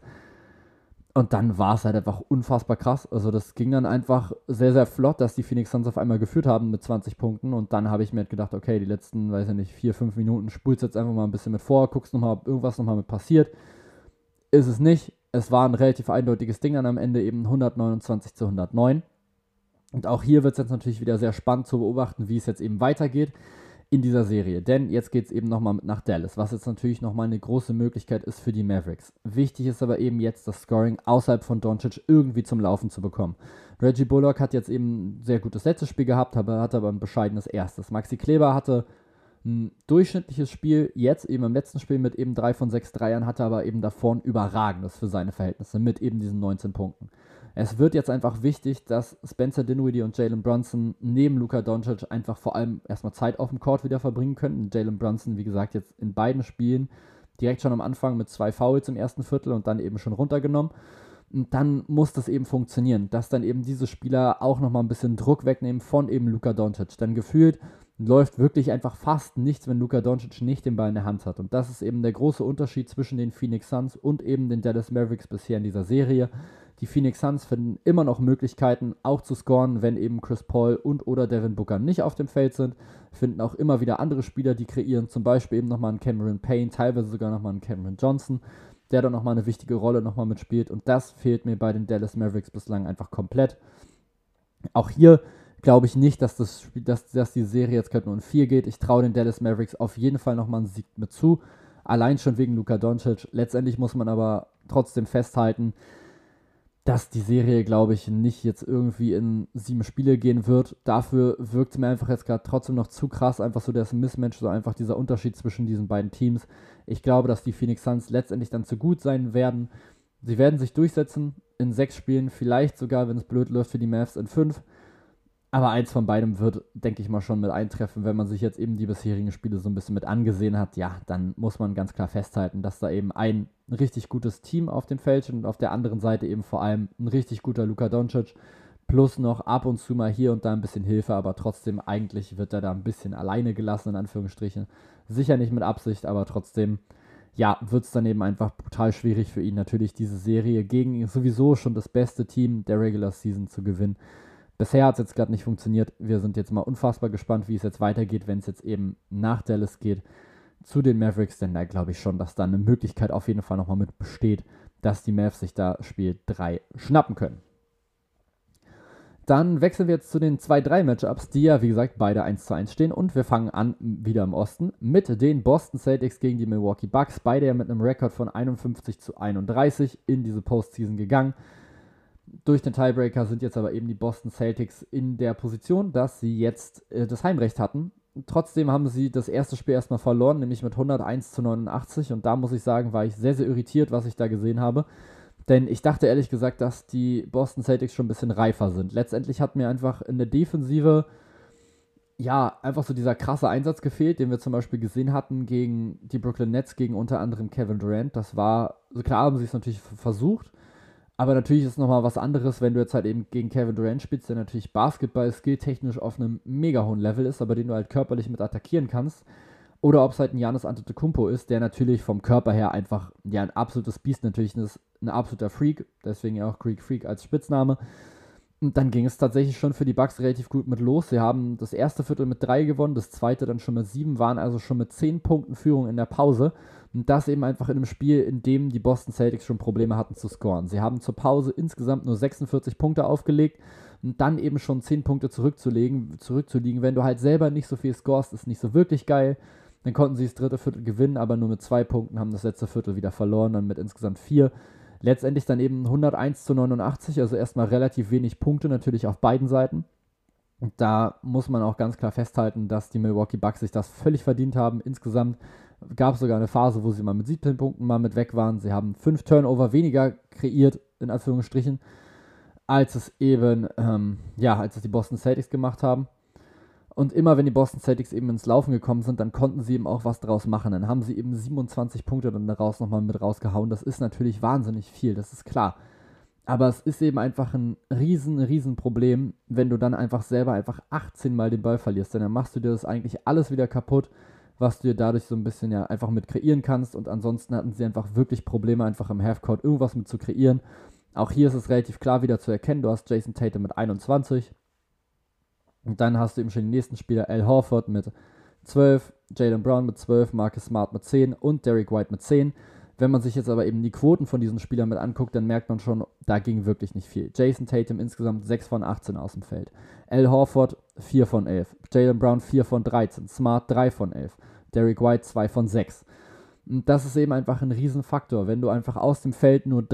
Und dann war es halt einfach unfassbar krass. Also das ging dann einfach sehr, sehr flott, dass die Phoenix Suns auf einmal geführt haben mit 20 Punkten. Und dann habe ich mir halt gedacht, okay, die letzten, weiß ich nicht, 4-5 Minuten spulst jetzt einfach mal ein bisschen mit vor, guckst nochmal, ob irgendwas nochmal mit passiert. Ist es nicht. Es war ein relativ eindeutiges Ding dann am Ende, eben 129-109. Und auch hier wird es jetzt natürlich wieder sehr spannend zu beobachten, wie es jetzt eben weitergeht in dieser Serie. Denn jetzt geht es eben nochmal nach Dallas, was jetzt natürlich nochmal eine große Möglichkeit ist für die Mavericks. Wichtig ist aber eben jetzt das Scoring außerhalb von Doncic irgendwie zum Laufen zu bekommen. Reggie Bullock hat jetzt eben ein sehr gutes letztes Spiel gehabt, hatte aber ein bescheidenes erstes. Maxi Kleber hatte ein durchschnittliches Spiel, jetzt eben im letzten Spiel mit eben 3 von 6 Dreiern, hatte aber eben davor ein überragendes für seine Verhältnisse mit eben diesen 19 Punkten. Es wird jetzt einfach wichtig, dass Spencer Dinwiddie und Jalen Brunson neben Luka Doncic einfach vor allem erstmal Zeit auf dem Court wieder verbringen können. Jalen Brunson, wie gesagt, jetzt in beiden Spielen direkt schon am Anfang mit 2 Fouls im ersten Viertel und dann eben schon runtergenommen. Und dann muss das eben funktionieren, dass dann eben diese Spieler auch nochmal ein bisschen Druck wegnehmen von eben Luka Doncic. Dann gefühlt läuft wirklich einfach fast nichts, wenn Luka Doncic nicht den Ball in der Hand hat. Und das ist eben der große Unterschied zwischen den Phoenix Suns und eben den Dallas Mavericks bisher in dieser Serie. Die Phoenix Suns finden immer noch Möglichkeiten, auch zu scoren, wenn eben Chris Paul und oder Devin Booker nicht auf dem Feld sind. Finden auch immer wieder andere Spieler, die kreieren, zum Beispiel eben nochmal einen Cameron Payne, teilweise sogar nochmal einen Cameron Johnson, der dann nochmal eine wichtige Rolle nochmal mitspielt. Und das fehlt mir bei den Dallas Mavericks bislang einfach komplett. Auch hier glaube ich nicht, dass die Serie jetzt gerade nur in 4 geht. Ich traue den Dallas Mavericks auf jeden Fall nochmal einen Sieg mit zu. Allein schon wegen Luka Doncic. Letztendlich muss man aber trotzdem festhalten, dass die Serie, glaube ich, nicht jetzt irgendwie in 7 Spiele gehen wird. Dafür wirkt es mir einfach jetzt gerade trotzdem noch zu krass, einfach so das Mismatch, so einfach dieser Unterschied zwischen diesen beiden Teams. Ich glaube, dass die Phoenix Suns letztendlich dann zu gut sein werden. Sie werden sich durchsetzen in 6 Spielen, vielleicht sogar, wenn es blöd läuft, für die Mavs in 5. Aber eins von beidem wird, denke ich mal, schon mit eintreffen. Wenn man sich jetzt eben die bisherigen Spiele so ein bisschen mit angesehen hat, ja, dann muss man ganz klar festhalten, dass da eben ein richtig gutes Team auf dem Feld steht und auf der anderen Seite eben vor allem ein richtig guter Luka Doncic plus noch ab und zu mal hier und da ein bisschen Hilfe, aber trotzdem eigentlich wird er da ein bisschen alleine gelassen, in Anführungsstrichen. Sicher nicht mit Absicht, aber trotzdem, ja, wird es dann eben einfach brutal schwierig für ihn, natürlich diese Serie gegen sowieso schon das beste Team der Regular Season zu gewinnen. Bisher hat es jetzt gerade nicht funktioniert. Wir sind jetzt mal unfassbar gespannt, wie es jetzt weitergeht, wenn es jetzt eben nach Dallas geht zu den Mavericks. Denn da glaube ich schon, dass da eine Möglichkeit auf jeden Fall nochmal mit besteht, dass die Mavs sich da Spiel 3 schnappen können. Dann wechseln wir jetzt zu den 2-3-Matchups, die ja, wie gesagt, beide 1:1 stehen. Und wir fangen an, wieder im Osten, mit den Boston Celtics gegen die Milwaukee Bucks. Beide ja mit einem Rekord von 51:31 in diese Postseason gegangen. Durch den Tiebreaker sind jetzt aber eben die Boston Celtics in der Position, dass sie jetzt das Heimrecht hatten. Trotzdem haben sie das erste Spiel erstmal verloren, nämlich mit 101:89. Und da muss ich sagen, war ich sehr, sehr irritiert, was ich da gesehen habe. Denn ich dachte ehrlich gesagt, dass die Boston Celtics schon ein bisschen reifer sind. Letztendlich hat mir einfach in der Defensive ja einfach so dieser krasse Einsatz gefehlt, den wir zum Beispiel gesehen hatten gegen die Brooklyn Nets, gegen unter anderem Kevin Durant. Das war, so klar haben sie es natürlich versucht, aber natürlich ist es nochmal was anderes, wenn du jetzt halt eben gegen Kevin Durant spielst, der natürlich Basketball skilltechnisch auf einem mega hohen Level ist, aber den du halt körperlich mit attackieren kannst. Oder ob es halt ein Giannis Antetokounmpo ist, der natürlich vom Körper her einfach ja ein absolutes Biest natürlich ist, ein absoluter Freak, deswegen ja auch Greek Freak als Spitzname. Und dann ging es tatsächlich schon für die Bucks relativ gut mit los. Sie haben das erste Viertel mit 3 gewonnen, das zweite dann schon mit 7, waren also schon mit 10 Punkten Führung in der Pause. Und das eben einfach in einem Spiel, in dem die Boston Celtics schon Probleme hatten zu scoren. Sie haben zur Pause insgesamt nur 46 Punkte aufgelegt und dann eben schon 10 Punkte zurückzuliegen. Wenn du halt selber nicht so viel scorest, ist nicht so wirklich geil. Dann konnten sie das dritte Viertel gewinnen, aber nur mit 2 Punkten, haben das letzte Viertel wieder verloren, dann mit insgesamt 4. Letztendlich dann eben 101:89, also erstmal relativ wenig Punkte natürlich auf beiden Seiten. Und da muss man auch ganz klar festhalten, dass die Milwaukee Bucks sich das völlig verdient haben. Insgesamt gab es sogar eine Phase, wo sie mal mit 17 Punkten mal mit weg waren. Sie haben 5 Turnover weniger kreiert, in Anführungsstrichen, als es eben, als es die Boston Celtics gemacht haben. Und immer wenn die Boston Celtics eben ins Laufen gekommen sind, dann konnten sie eben auch was draus machen. Dann haben sie eben 27 Punkte dann daraus nochmal mit rausgehauen. Das ist natürlich wahnsinnig viel, das ist klar. Aber es ist eben einfach ein riesen Problem, wenn du dann einfach selber einfach 18 Mal den Ball verlierst. Denn dann machst du dir das eigentlich alles wieder kaputt, was du dir dadurch so ein bisschen ja einfach mit kreieren kannst. Und ansonsten hatten sie einfach wirklich Probleme, einfach im Halfcourt irgendwas mit zu kreieren. Auch hier ist es relativ klar wieder zu erkennen. Du hast Jason Tatum mit 21. Und dann hast du eben schon den nächsten Spieler, Al Horford mit 12, Jaylen Brown mit 12, Marcus Smart mit 10 und Derrick White mit 10. Wenn man sich jetzt aber eben die Quoten von diesen Spielern mit anguckt, dann merkt man schon, da ging wirklich nicht viel. Jason Tatum insgesamt 6 von 18 aus dem Feld. Al Horford 4 von 11. Jaylen Brown 4 von 13. Smart 3 von 11. Derrick White 2 von 6. Und das ist eben einfach ein Riesenfaktor. Wenn du einfach aus dem Feld nur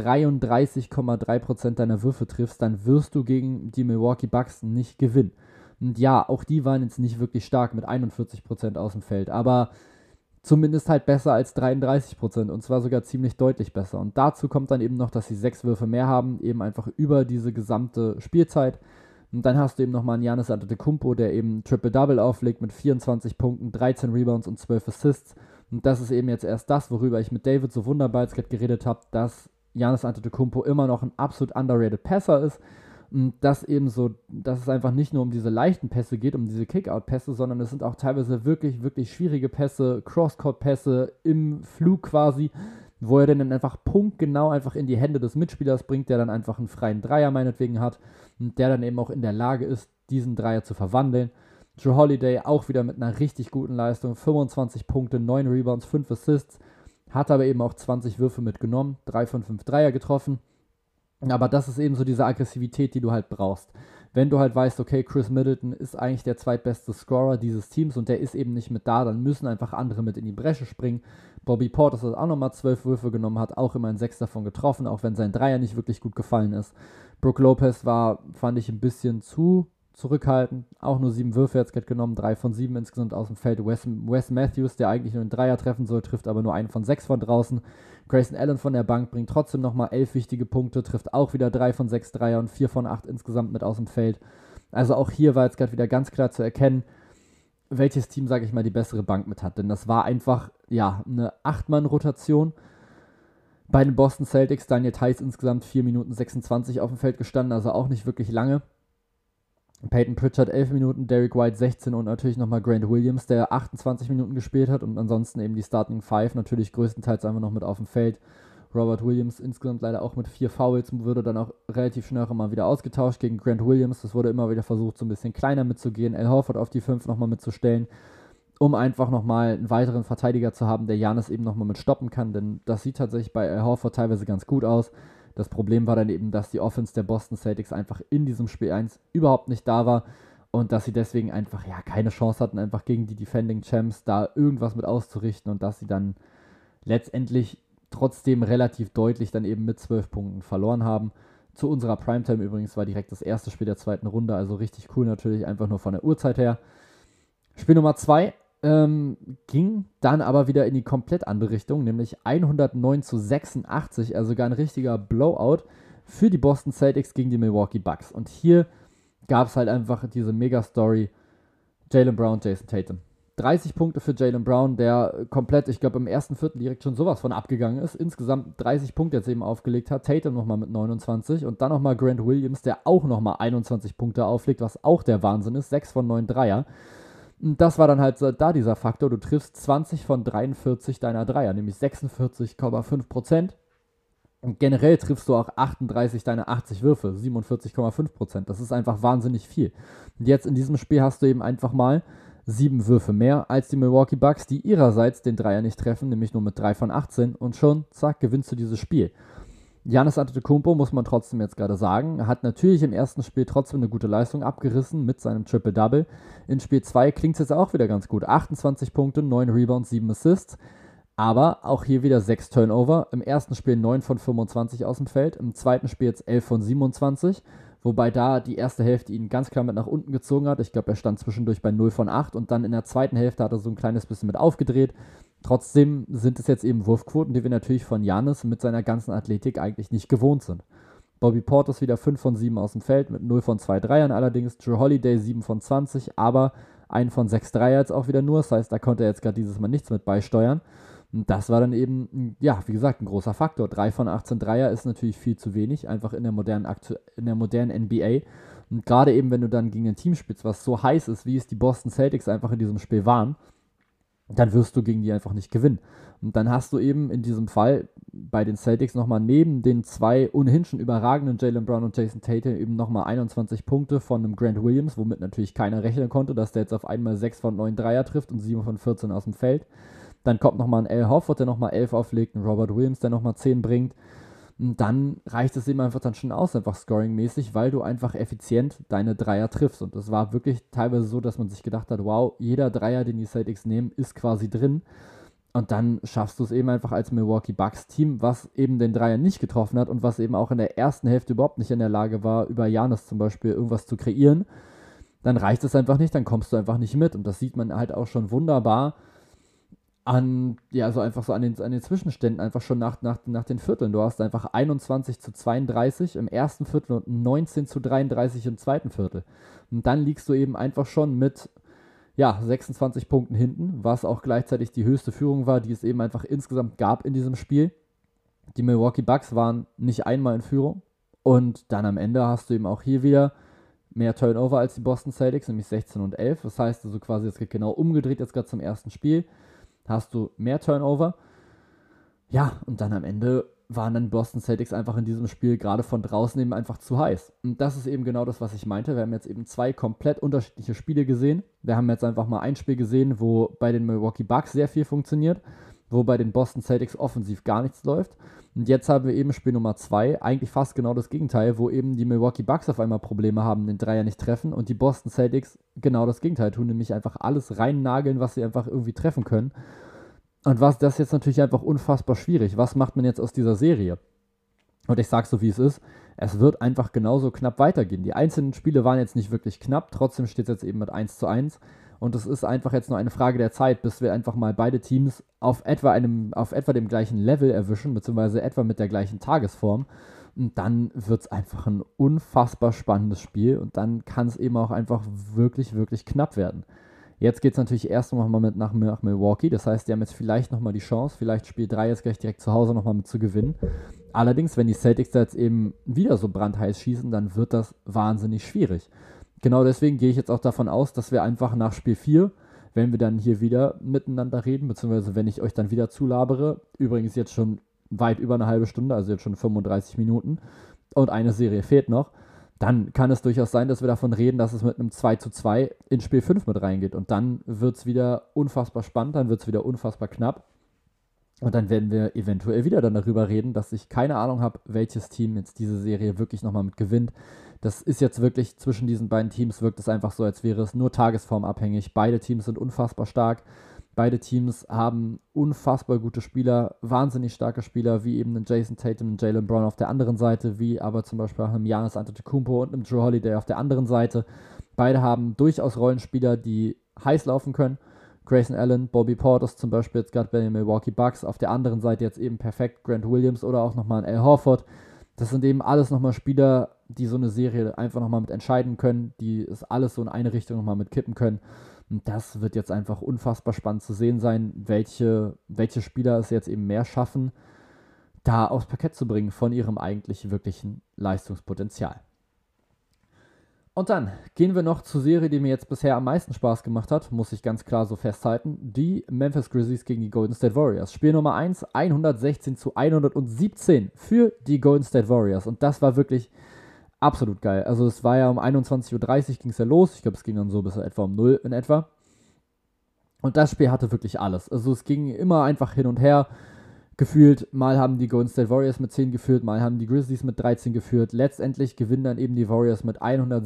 33,3% deiner Würfe triffst, dann wirst du gegen die Milwaukee Bucks nicht gewinnen. Und ja, auch die waren jetzt nicht wirklich stark mit 41% aus dem Feld, aber zumindest halt besser als 33% und zwar sogar ziemlich deutlich besser. Und dazu kommt dann eben noch, dass sie 6 Würfe mehr haben, eben einfach über diese gesamte Spielzeit. Und dann hast du eben nochmal einen Giannis Antetokounmpo, der eben Triple-Double auflegt mit 24 Punkten, 13 Rebounds und 12 Assists. Und das ist eben jetzt erst das, worüber ich mit David so wunderbar jetzt gerade geredet habe, dass Giannis Antetokounmpo immer noch ein absolut underrated Passer ist. Und dass es einfach nicht nur um diese leichten Pässe geht, um diese Kick-Out-Pässe, sondern es sind auch teilweise wirklich, wirklich schwierige Pässe, Cross-Court-Pässe im Flug quasi, wo er dann einfach punktgenau einfach in die Hände des Mitspielers bringt, der dann einfach einen freien Dreier meinetwegen hat und der dann eben auch in der Lage ist, diesen Dreier zu verwandeln. Jrue Holiday auch wieder mit einer richtig guten Leistung, 25 Punkte, 9 Rebounds, 5 Assists, hat aber eben auch 20 Würfe mitgenommen, 3 von 5 Dreier getroffen. Aber das ist eben so diese Aggressivität, die du halt brauchst. Wenn du halt weißt, okay, Chris Middleton ist eigentlich der zweitbeste Scorer dieses Teams und der ist eben nicht mit da, dann müssen einfach andere mit in die Bresche springen. Bobby Portis hat auch nochmal 12 Würfe genommen, hat auch immerhin 6 davon getroffen, auch wenn sein Dreier nicht wirklich gut gefallen ist. Brook Lopez fand ich, ein bisschen zu zurückhaltend, auch nur 7 Würfe jetzt genommen, 3 von 7 insgesamt aus dem Feld. Wes Matthews, der eigentlich nur einen Dreier treffen soll, trifft aber nur einen von 6 von draußen. Grayson Allen von der Bank bringt trotzdem nochmal 11 wichtige Punkte, trifft auch wieder 3 von 6 Dreier und 4 von 8 insgesamt mit aus dem Feld. Also auch hier war jetzt gerade wieder ganz klar zu erkennen, welches Team, sage ich mal, die bessere Bank mit hat. Denn das war einfach, ja, eine 8-Mann-Rotation. Bei den Boston Celtics, Daniel Theis insgesamt 4 Minuten 26 auf dem Feld gestanden, also auch nicht wirklich lange. Peyton Pritchard 11 Minuten, Derrick White 16 und natürlich nochmal Grant Williams, der 28 Minuten gespielt hat und ansonsten eben die Starting Five natürlich größtenteils einfach noch mit auf dem Feld. Robert Williams insgesamt leider auch mit 4 Fouls, wurde dann auch relativ schnell immer wieder ausgetauscht gegen Grant Williams. Das wurde immer wieder versucht, so ein bisschen kleiner mitzugehen, Al Horford auf die 5 nochmal mitzustellen, um einfach nochmal einen weiteren Verteidiger zu haben, der Giannis eben nochmal mit stoppen kann, denn das sieht tatsächlich bei Al Horford teilweise ganz gut aus. Das Problem war dann eben, dass die Offense der Boston Celtics einfach in diesem Spiel 1 überhaupt nicht da war und dass sie deswegen einfach keine Chance hatten, einfach gegen die Defending Champs da irgendwas mit auszurichten und dass sie dann letztendlich trotzdem relativ deutlich dann eben mit 12 Punkten verloren haben. Zu unserer Primetime übrigens war direkt das erste Spiel der zweiten Runde, also richtig cool natürlich, einfach nur von der Uhrzeit her. Spiel Nummer 2 ging dann aber wieder in die komplett andere Richtung, nämlich 109-86, also sogar ein richtiger Blowout für die Boston Celtics gegen die Milwaukee Bucks. Und hier gab es halt einfach diese Mega-Story Jaylen Brown, Jason Tatum. 30 Punkte für Jaylen Brown, der komplett, ich glaube, im ersten Viertel direkt schon sowas von abgegangen ist. Insgesamt 30 Punkte jetzt eben aufgelegt hat. Tatum nochmal mit 29 und dann nochmal Grant Williams, der auch nochmal 21 Punkte auflegt, was auch der Wahnsinn ist. 6 von 9 Dreier. Und das war dann halt da dieser Faktor. Du triffst 20 von 43 deiner Dreier, nämlich 46,5%. Und generell triffst du auch 38 deiner 80 Würfe, 47,5%. Das ist einfach wahnsinnig viel. Und jetzt in diesem Spiel hast du eben einfach mal 7 Würfe mehr als die Milwaukee Bucks, die ihrerseits den Dreier nicht treffen, nämlich nur mit 3 von 18. Und schon, zack, gewinnst du dieses Spiel. Giannis Antetokounmpo, muss man trotzdem jetzt gerade sagen, hat natürlich im ersten Spiel trotzdem eine gute Leistung abgerissen mit seinem Triple-Double. In Spiel 2 klingt es jetzt auch wieder ganz gut. 28 Punkte, 9 Rebounds, 7 Assists. Aber auch hier wieder 6 Turnover. Im ersten Spiel 9 von 25 aus dem Feld. Im zweiten Spiel jetzt 11 von 27. Wobei da die erste Hälfte ihn ganz klar mit nach unten gezogen hat. Ich glaube, er stand zwischendurch bei 0 von 8. Und dann in der zweiten Hälfte hat er so ein kleines bisschen mit aufgedreht. Trotzdem sind es jetzt eben Wurfquoten, die wir natürlich von Giannis mit seiner ganzen Athletik eigentlich nicht gewohnt sind. Bobby Portis wieder 5 von 7 aus dem Feld mit 0 von 2 Dreiern allerdings. Jrue Holiday 7 von 20, aber 1 von 6 Dreier jetzt auch wieder nur. Das heißt, da konnte er jetzt gerade dieses Mal nichts mit beisteuern. Und das war dann eben, ja, wie gesagt, ein großer Faktor. 3 von 18 Dreier ist natürlich viel zu wenig, einfach in der modernen NBA. Und gerade eben, wenn du dann gegen ein Team spielst, was so heiß ist, wie es die Boston Celtics einfach in diesem Spiel waren, dann wirst du gegen die einfach nicht gewinnen. Und dann hast du eben in diesem Fall bei den Celtics nochmal neben den 2 ohnehin schon überragenden Jaylen Brown und Jason Tatum eben nochmal 21 Punkte von einem Grant Williams, womit natürlich keiner rechnen konnte, dass der jetzt auf einmal 6 von 9 Dreier trifft und 7 von 14 aus dem Feld. Dann kommt nochmal ein Al Horford, der nochmal 11 auflegt, ein Robert Williams, der nochmal 10 bringt. Und dann reicht es eben einfach dann schon aus, einfach scoring-mäßig, weil du einfach effizient deine Dreier triffst. Und es war wirklich teilweise so, dass man sich gedacht hat, wow, jeder Dreier, den die Celtics nehmen, ist quasi drin. Und dann schaffst du es eben einfach als Milwaukee Bucks-Team, was eben den Dreier nicht getroffen hat und was eben auch in der ersten Hälfte überhaupt nicht in der Lage war, über Giannis zum Beispiel irgendwas zu kreieren. Dann reicht es einfach nicht, dann kommst du einfach nicht mit. Und das sieht man halt auch schon wunderbar an den Zwischenständen, einfach schon nach den Vierteln. Du hast einfach 21-32 im ersten Viertel und 19-33 im zweiten Viertel. Und dann liegst du eben einfach schon mit 26 Punkten hinten, was auch gleichzeitig die höchste Führung war, die es eben einfach insgesamt gab in diesem Spiel. Die Milwaukee Bucks waren nicht einmal in Führung und dann am Ende hast du eben auch hier wieder mehr Turnover als die Boston Celtics, nämlich 16 und 11. Das heißt, also quasi jetzt genau umgedreht, jetzt gerade zum ersten Spiel, hast du mehr Turnover. Ja, und dann am Ende waren dann die Boston Celtics einfach in diesem Spiel gerade von draußen eben einfach zu heiß. Und das ist eben genau das, was ich meinte. Wir haben jetzt eben 2 komplett unterschiedliche Spiele gesehen. Wir haben jetzt einfach mal ein Spiel gesehen, wo bei den Milwaukee Bucks sehr viel funktioniert, wo bei den Boston Celtics offensiv gar nichts läuft. Und jetzt haben wir eben Spiel Nummer 2, eigentlich fast genau das Gegenteil, wo eben die Milwaukee Bucks auf einmal Probleme haben, den Dreier nicht treffen und die Boston Celtics genau das Gegenteil tun, nämlich einfach alles reinnageln, was sie einfach irgendwie treffen können. Und das ist jetzt natürlich einfach unfassbar schwierig. Was macht man jetzt aus dieser Serie? Und ich sag's so, wie es ist. Es wird einfach genauso knapp weitergehen. Die einzelnen Spiele waren jetzt nicht wirklich knapp, trotzdem steht es jetzt eben mit 1:1. Und es ist einfach jetzt nur eine Frage der Zeit, bis wir einfach mal beide Teams auf etwa dem gleichen Level erwischen, beziehungsweise etwa mit der gleichen Tagesform. Und dann wird es einfach ein unfassbar spannendes Spiel und dann kann es eben auch einfach wirklich, wirklich knapp werden. Jetzt geht es natürlich erst nochmal nach Milwaukee, das heißt, die haben jetzt vielleicht nochmal die Chance, vielleicht Spiel 3 jetzt gleich direkt zu Hause nochmal mit zu gewinnen. Allerdings, wenn die Celtics da jetzt eben wieder so brandheiß schießen, dann wird das wahnsinnig schwierig. Genau deswegen gehe ich jetzt auch davon aus, dass wir einfach nach Spiel 4, wenn wir dann hier wieder miteinander reden, beziehungsweise wenn ich euch dann wieder zulabere, übrigens jetzt schon weit über eine halbe Stunde, also jetzt schon 35 Minuten und eine Serie fehlt noch, dann kann es durchaus sein, dass wir davon reden, dass es mit einem 2:2 in Spiel 5 mit reingeht und dann wird es wieder unfassbar spannend, dann wird es wieder unfassbar knapp und dann werden wir eventuell wieder dann darüber reden, dass ich keine Ahnung habe, welches Team jetzt diese Serie wirklich nochmal mit gewinnt. Das ist jetzt wirklich, zwischen diesen beiden Teams wirkt es einfach so, als wäre es nur tagesformabhängig. Beide Teams sind unfassbar stark. Beide Teams haben unfassbar gute Spieler, wahnsinnig starke Spieler, wie eben einen Jason Tatum und Jaylen Brown auf der anderen Seite, wie aber zum Beispiel auch einem Giannis Antetokounmpo und einem Jrue Holiday auf der anderen Seite. Beide haben durchaus Rollenspieler, die heiß laufen können. Grayson Allen, Bobby Portis zum Beispiel jetzt gerade bei den Milwaukee Bucks, auf der anderen Seite jetzt eben perfekt Grant Williams oder auch nochmal ein Al Horford. Das sind eben alles nochmal Spieler, die so eine Serie einfach nochmal mit entscheiden können, die es alles so in eine Richtung nochmal mit kippen können. Und das wird jetzt einfach unfassbar spannend zu sehen sein, welche Spieler es jetzt eben mehr schaffen, da aufs Parkett zu bringen von ihrem eigentlich wirklichen Leistungspotenzial. Und dann gehen wir noch zur Serie, die mir jetzt bisher am meisten Spaß gemacht hat, muss ich ganz klar so festhalten, die Memphis Grizzlies gegen die Golden State Warriors. Spiel Nummer 1, 116:117 für die Golden State Warriors. Und das war wirklich absolut geil. Also es war ja um 21:30 Uhr ging es ja los. Ich glaube, es ging dann so bis etwa um 0 in etwa. Und das Spiel hatte wirklich alles. Also es ging immer einfach hin und her. Gefühlt, mal haben die Golden State Warriors mit 10 geführt, mal haben die Grizzlies mit 13 geführt. Letztendlich gewinnen dann eben die Warriors mit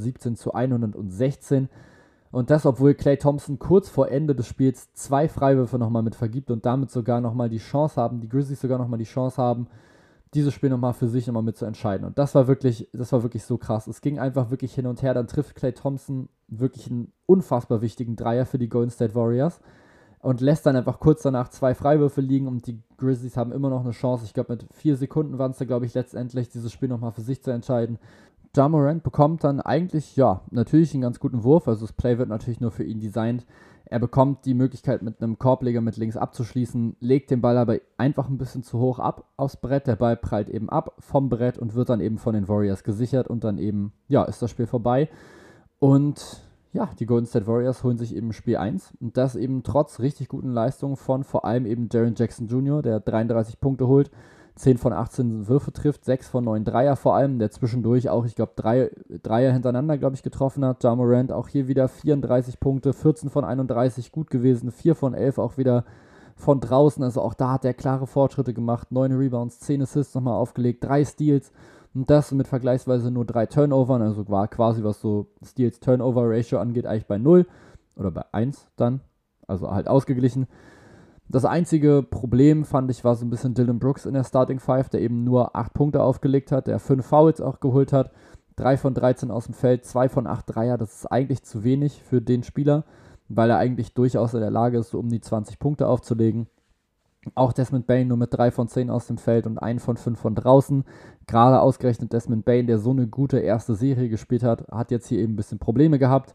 117:116. Und das, obwohl Klay Thompson kurz vor Ende des Spiels 2 Freiwürfe nochmal mit vergibt und damit sogar nochmal die Chance haben, die Grizzlies sogar nochmal die Chance haben, dieses Spiel nochmal für sich nochmal mit zu entscheiden. Und das war wirklich so krass. Es ging einfach wirklich hin und her. Dann trifft Klay Thompson wirklich einen unfassbar wichtigen Dreier für die Golden State Warriors und lässt dann einfach kurz danach 2 Freiwürfe liegen und die Grizzlies haben immer noch eine Chance. Ich glaube, mit 4 Sekunden waren es da, glaube ich, letztendlich, dieses Spiel nochmal für sich zu entscheiden. Ja Morant bekommt dann eigentlich, ja, natürlich einen ganz guten Wurf. Also das Play wird natürlich nur für ihn designt. Er bekommt die Möglichkeit, mit einem Korbleger mit links abzuschließen, legt den Ball aber einfach ein bisschen zu hoch ab aufs Brett. Der Ball prallt eben ab vom Brett und wird dann eben von den Warriors gesichert und dann eben, ja, ist das Spiel vorbei. Und ja, die Golden State Warriors holen sich eben Spiel 1 und das eben trotz richtig guten Leistungen von vor allem eben Jaren Jackson Jr., der 33 Punkte holt, 10 von 18 Würfe trifft, 6 von 9 Dreier vor allem, der zwischendurch auch, ich glaube, 3 Dreier hintereinander, glaube ich, getroffen hat. Ja Morant auch hier wieder 34 Punkte, 14 von 31 gut gewesen, 4 von 11 auch wieder von draußen, also auch da hat er klare Fortschritte gemacht, 9 Rebounds, 10 Assists nochmal aufgelegt, 3 Steals und das mit vergleichsweise nur 3 Turnovern, also war quasi, was so Steals-Turnover-Ratio angeht, eigentlich bei 0 oder bei 1 dann, also halt ausgeglichen. Das einzige Problem, fand ich, war so ein bisschen Dillon Brooks in der Starting Five, der eben nur 8 Punkte aufgelegt hat, der 5 Fouls auch geholt hat, 3 von 13 aus dem Feld, 2 von 8 Dreier, das ist eigentlich zu wenig für den Spieler, weil er eigentlich durchaus in der Lage ist, so um die 20 Punkte aufzulegen. Auch Desmond Bane nur mit 3 von 10 aus dem Feld und 1 von 5 von draußen. Gerade ausgerechnet Desmond Bane, der so eine gute erste Serie gespielt hat, hat jetzt hier eben ein bisschen Probleme gehabt.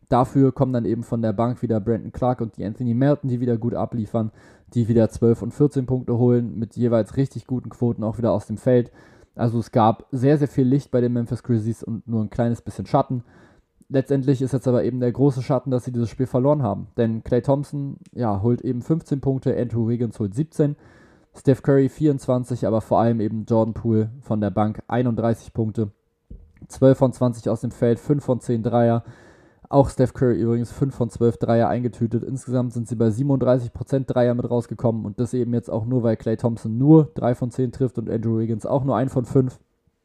Dafür kommen dann eben von der Bank wieder Brandon Clark und die Anthony Melton, die wieder gut abliefern, die wieder 12 und 14 Punkte holen, mit jeweils richtig guten Quoten auch wieder aus dem Feld. Also es gab sehr, sehr viel Licht bei den Memphis Grizzlies und nur ein kleines bisschen Schatten. Letztendlich ist jetzt aber eben der große Schatten, dass sie dieses Spiel verloren haben. Denn Klay Thompson, holt eben 15 Punkte, Andrew Wiggins holt 17, Steph Curry 24, aber vor allem eben Jordan Poole von der Bank 31 Punkte, 12 von 20 aus dem Feld, 5 von 10 Dreier. Auch Steph Curry übrigens 5 von 12 Dreier eingetütet. Insgesamt sind sie bei 37% Dreier mit rausgekommen und das eben jetzt auch nur, weil Klay Thompson nur 3 von 10 trifft und Andrew Wiggins auch nur 1 von 5.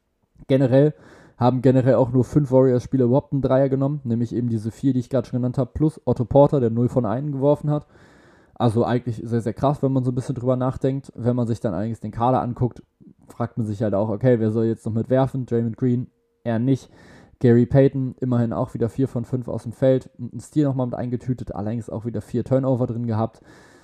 Haben generell auch nur 5 Warriors-Spieler überhaupt einen Dreier genommen, nämlich eben diese 4, die ich gerade schon genannt habe, plus Otto Porter, der 0 von 1 geworfen hat. Also eigentlich sehr, sehr krass, wenn man so ein bisschen drüber nachdenkt. Wenn man sich dann eigentlich den Kader anguckt, fragt man sich halt auch, okay, wer soll jetzt noch mitwerfen? Draymond Green eher nicht. Gary Payton immerhin auch wieder 4 von 5 aus dem Feld. Ein Steal nochmal mit eingetütet, allerdings auch wieder 4 Turnover drin gehabt.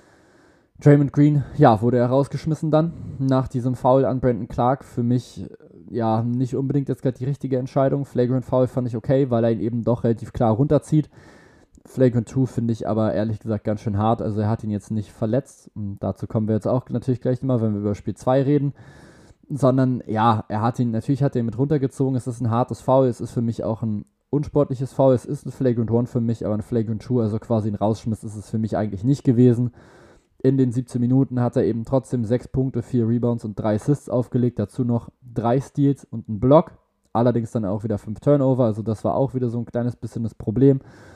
Draymond Green, wurde er rausgeschmissen dann nach diesem Foul an Brandon Clark. Für mich, nicht unbedingt jetzt gerade die richtige Entscheidung. Flagrant Foul fand ich okay, weil er ihn eben doch relativ klar runterzieht. Flagrant 2 finde ich aber ehrlich gesagt ganz schön hart. Also er hat ihn jetzt nicht verletzt. Und dazu kommen wir jetzt auch natürlich gleich mal, wenn wir über Spiel 2 reden. Sondern, natürlich hat er ihn mit runtergezogen. Es ist ein hartes Foul. Es ist für mich auch ein unsportliches Foul. Es ist ein Flagrant 1 für mich, aber ein Flagrant 2, also quasi ein Rausschmiss, ist es für mich eigentlich nicht gewesen. In den 17 Minuten hat er eben trotzdem 6 Punkte, 4 Rebounds und 3 Assists aufgelegt. Dazu noch 3 Steals und einen Block. Allerdings dann auch wieder 5 Turnover. Also das war auch wieder so ein kleines bisschen das Problem.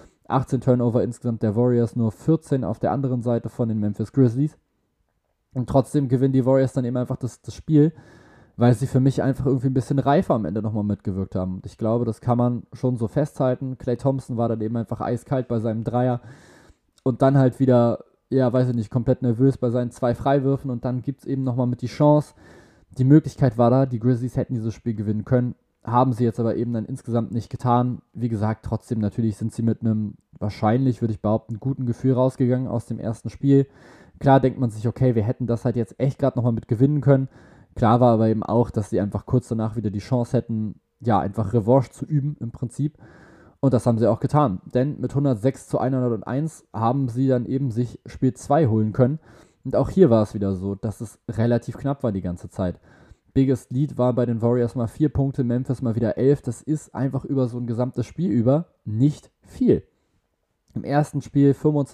18 Turnover insgesamt der Warriors, nur 14 auf der anderen Seite von den Memphis Grizzlies. Und trotzdem gewinnen die Warriors dann eben einfach das Spiel, weil sie für mich einfach irgendwie ein bisschen reifer am Ende nochmal mitgewirkt haben. Und ich glaube, das kann man schon so festhalten. Klay Thompson war dann eben einfach eiskalt bei seinem Dreier und dann halt wieder, komplett nervös bei seinen 2 Freiwürfen und dann gibt es eben nochmal mit die Chance. Die Möglichkeit war da, die Grizzlies hätten dieses Spiel gewinnen können, haben sie jetzt aber eben dann insgesamt nicht getan. Wie gesagt, trotzdem natürlich sind sie mit einem, wahrscheinlich würde ich behaupten, guten Gefühl rausgegangen aus dem ersten Spiel. Klar denkt man sich, okay, wir hätten das halt jetzt echt gerade nochmal mit gewinnen können. Klar war aber eben auch, dass sie einfach kurz danach wieder die Chance hätten, einfach Revanche zu üben im Prinzip. Und das haben sie auch getan. Denn mit 106-101 haben sie dann eben sich Spiel 2 holen können. Und auch hier war es wieder so, dass es relativ knapp war die ganze Zeit. Biggest Lead war bei den Warriors mal 4 Punkte, Memphis mal wieder 11. Das ist einfach über so ein gesamtes Spiel über nicht viel. Im ersten Viertel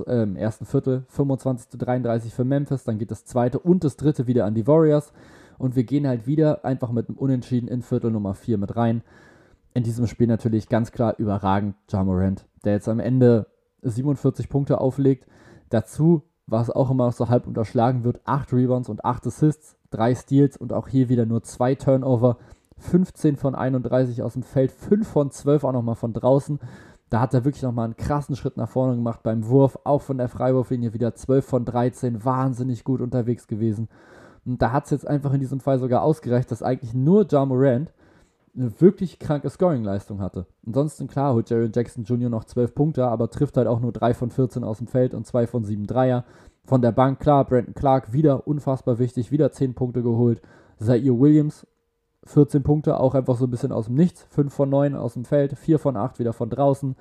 25-33 für Memphis, dann geht das zweite und das dritte wieder an die Warriors. Und wir gehen halt wieder einfach mit einem Unentschieden in Viertel Nummer 4 mit rein. In diesem Spiel natürlich ganz klar überragend Ja Morant, der jetzt am Ende 47 Punkte auflegt. Dazu, was auch immer noch so halb unterschlagen wird, 8 Rebounds und 8 Assists, 3 Steals und auch hier wieder nur 2 Turnover, 15 von 31 aus dem Feld, 5 von 12 auch nochmal von draußen. Da hat er wirklich nochmal einen krassen Schritt nach vorne gemacht beim Wurf, auch von der Freiwurflinie wieder 12 von 13, wahnsinnig gut unterwegs gewesen. Und da hat es jetzt einfach in diesem Fall sogar ausgereicht, dass eigentlich nur Ja Morant eine wirklich kranke Scoring-Leistung hatte. Ansonsten, klar, holt Jaren Jackson Jr. noch 12 Punkte, aber trifft halt auch nur 3 von 14 aus dem Feld und 2 von 7 Dreier. Von der Bank, klar, Brandon Clark wieder unfassbar wichtig, wieder 10 Punkte geholt. Zaire Williams, 14 Punkte, auch einfach so ein bisschen aus dem Nichts. 5 von 9 aus dem Feld, 4 von 8 wieder von draußen.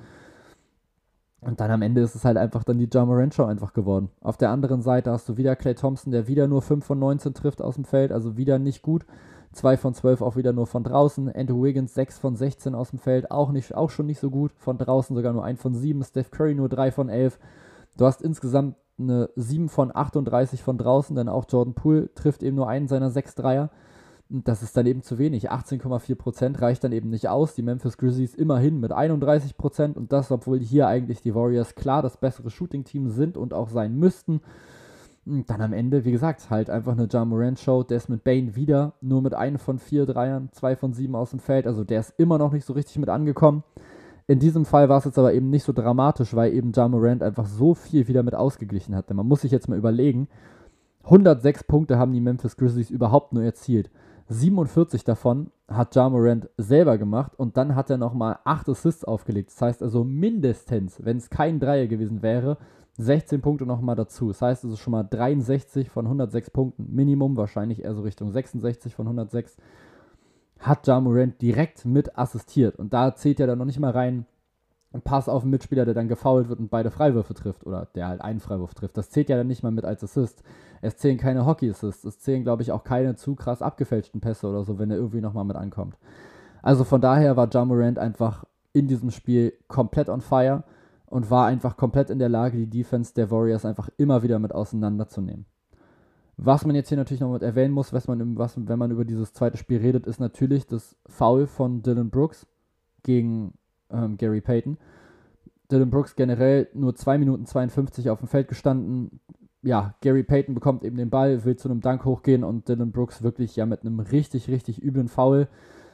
Und dann am Ende ist es halt einfach dann die Ja Morant Show einfach geworden. Auf der anderen Seite hast du wieder Klay Thompson, der wieder nur 5 von 19 trifft aus dem Feld, also wieder nicht gut. 2 von 12 auch wieder nur von draußen. Andrew Wiggins 6 von 16 aus dem Feld, auch schon nicht so gut. Von draußen sogar nur 1 von 7. Steph Curry nur 3 von 11. Du hast insgesamt eine 7 von 38 von draußen, denn auch Jordan Poole trifft eben nur einen seiner 6 Dreier. Und das ist dann eben zu wenig. 18,4% reicht dann eben nicht aus. Die Memphis Grizzlies immerhin mit 31% und das, obwohl hier eigentlich die Warriors klar das bessere Shooting-Team sind und auch sein müssten. Und dann am Ende, wie gesagt, halt einfach eine Ja Morant Show. Desmond Bane wieder nur mit 1 von 4 Dreiern, 2 von 7 aus dem Feld. Also der ist immer noch nicht so richtig mit angekommen. In diesem Fall war es jetzt aber eben nicht so dramatisch, weil eben Ja Morant einfach so viel wieder mit ausgeglichen hat. Denn man muss sich jetzt mal überlegen, 106 Punkte haben die Memphis Grizzlies überhaupt nur erzielt. 47 davon hat Ja Morant selber gemacht und dann hat er nochmal 8 Assists aufgelegt. Das heißt also mindestens, wenn es kein Dreier gewesen wäre, 16 Punkte nochmal dazu. Das heißt also schon mal 63 von 106 Punkten Minimum, wahrscheinlich eher so Richtung 66 von 106, hat Ja Morant direkt mit assistiert. Und da zählt ja dann noch nicht mal rein ein Pass auf einen Mitspieler, der dann gefoult wird und beide Freiwürfe trifft oder der halt einen Freiwurf trifft. Das zählt ja dann nicht mal mit als Assist. Es zählen keine Hockey-Assists. Es zählen, glaube ich, auch keine zu krass abgefälschten Pässe oder so, wenn er irgendwie nochmal mit ankommt. Also von daher war Ja Morant einfach in diesem Spiel komplett on fire und war einfach komplett in der Lage, die Defense der Warriors einfach immer wieder mit auseinanderzunehmen. Was man jetzt hier natürlich noch mit erwähnen muss, wenn man über dieses zweite Spiel redet, ist natürlich das Foul von Dillon Brooks gegen Gary Payton. Dillon Brooks generell nur 2 Minuten 52 auf dem Feld gestanden. Ja, Gary Payton bekommt eben den Ball, will zu einem Dunk hochgehen und Dillon Brooks wirklich ja mit einem richtig, richtig üblen Foul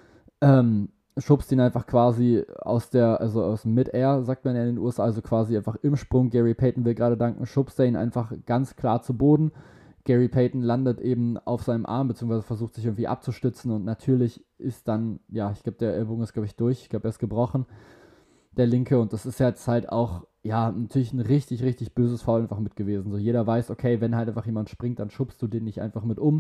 schubst ihn einfach quasi aus dem Mid-Air, sagt man ja in den USA, also quasi einfach im Sprung. Gary Payton will gerade danken, schubst er ihn einfach ganz klar zu Boden. Gary Payton landet eben auf seinem Arm, beziehungsweise versucht sich irgendwie abzustützen und natürlich ist dann, ja, ich glaube, der Ellbogen ist, glaube ich, durch. Ich glaube, er ist gebrochen, der linke, und das ist jetzt halt auch, ja, natürlich ein richtig, richtig böses Foul einfach mit gewesen. So, jeder weiß, okay, wenn halt einfach jemand springt, dann schubst du den nicht einfach mit um.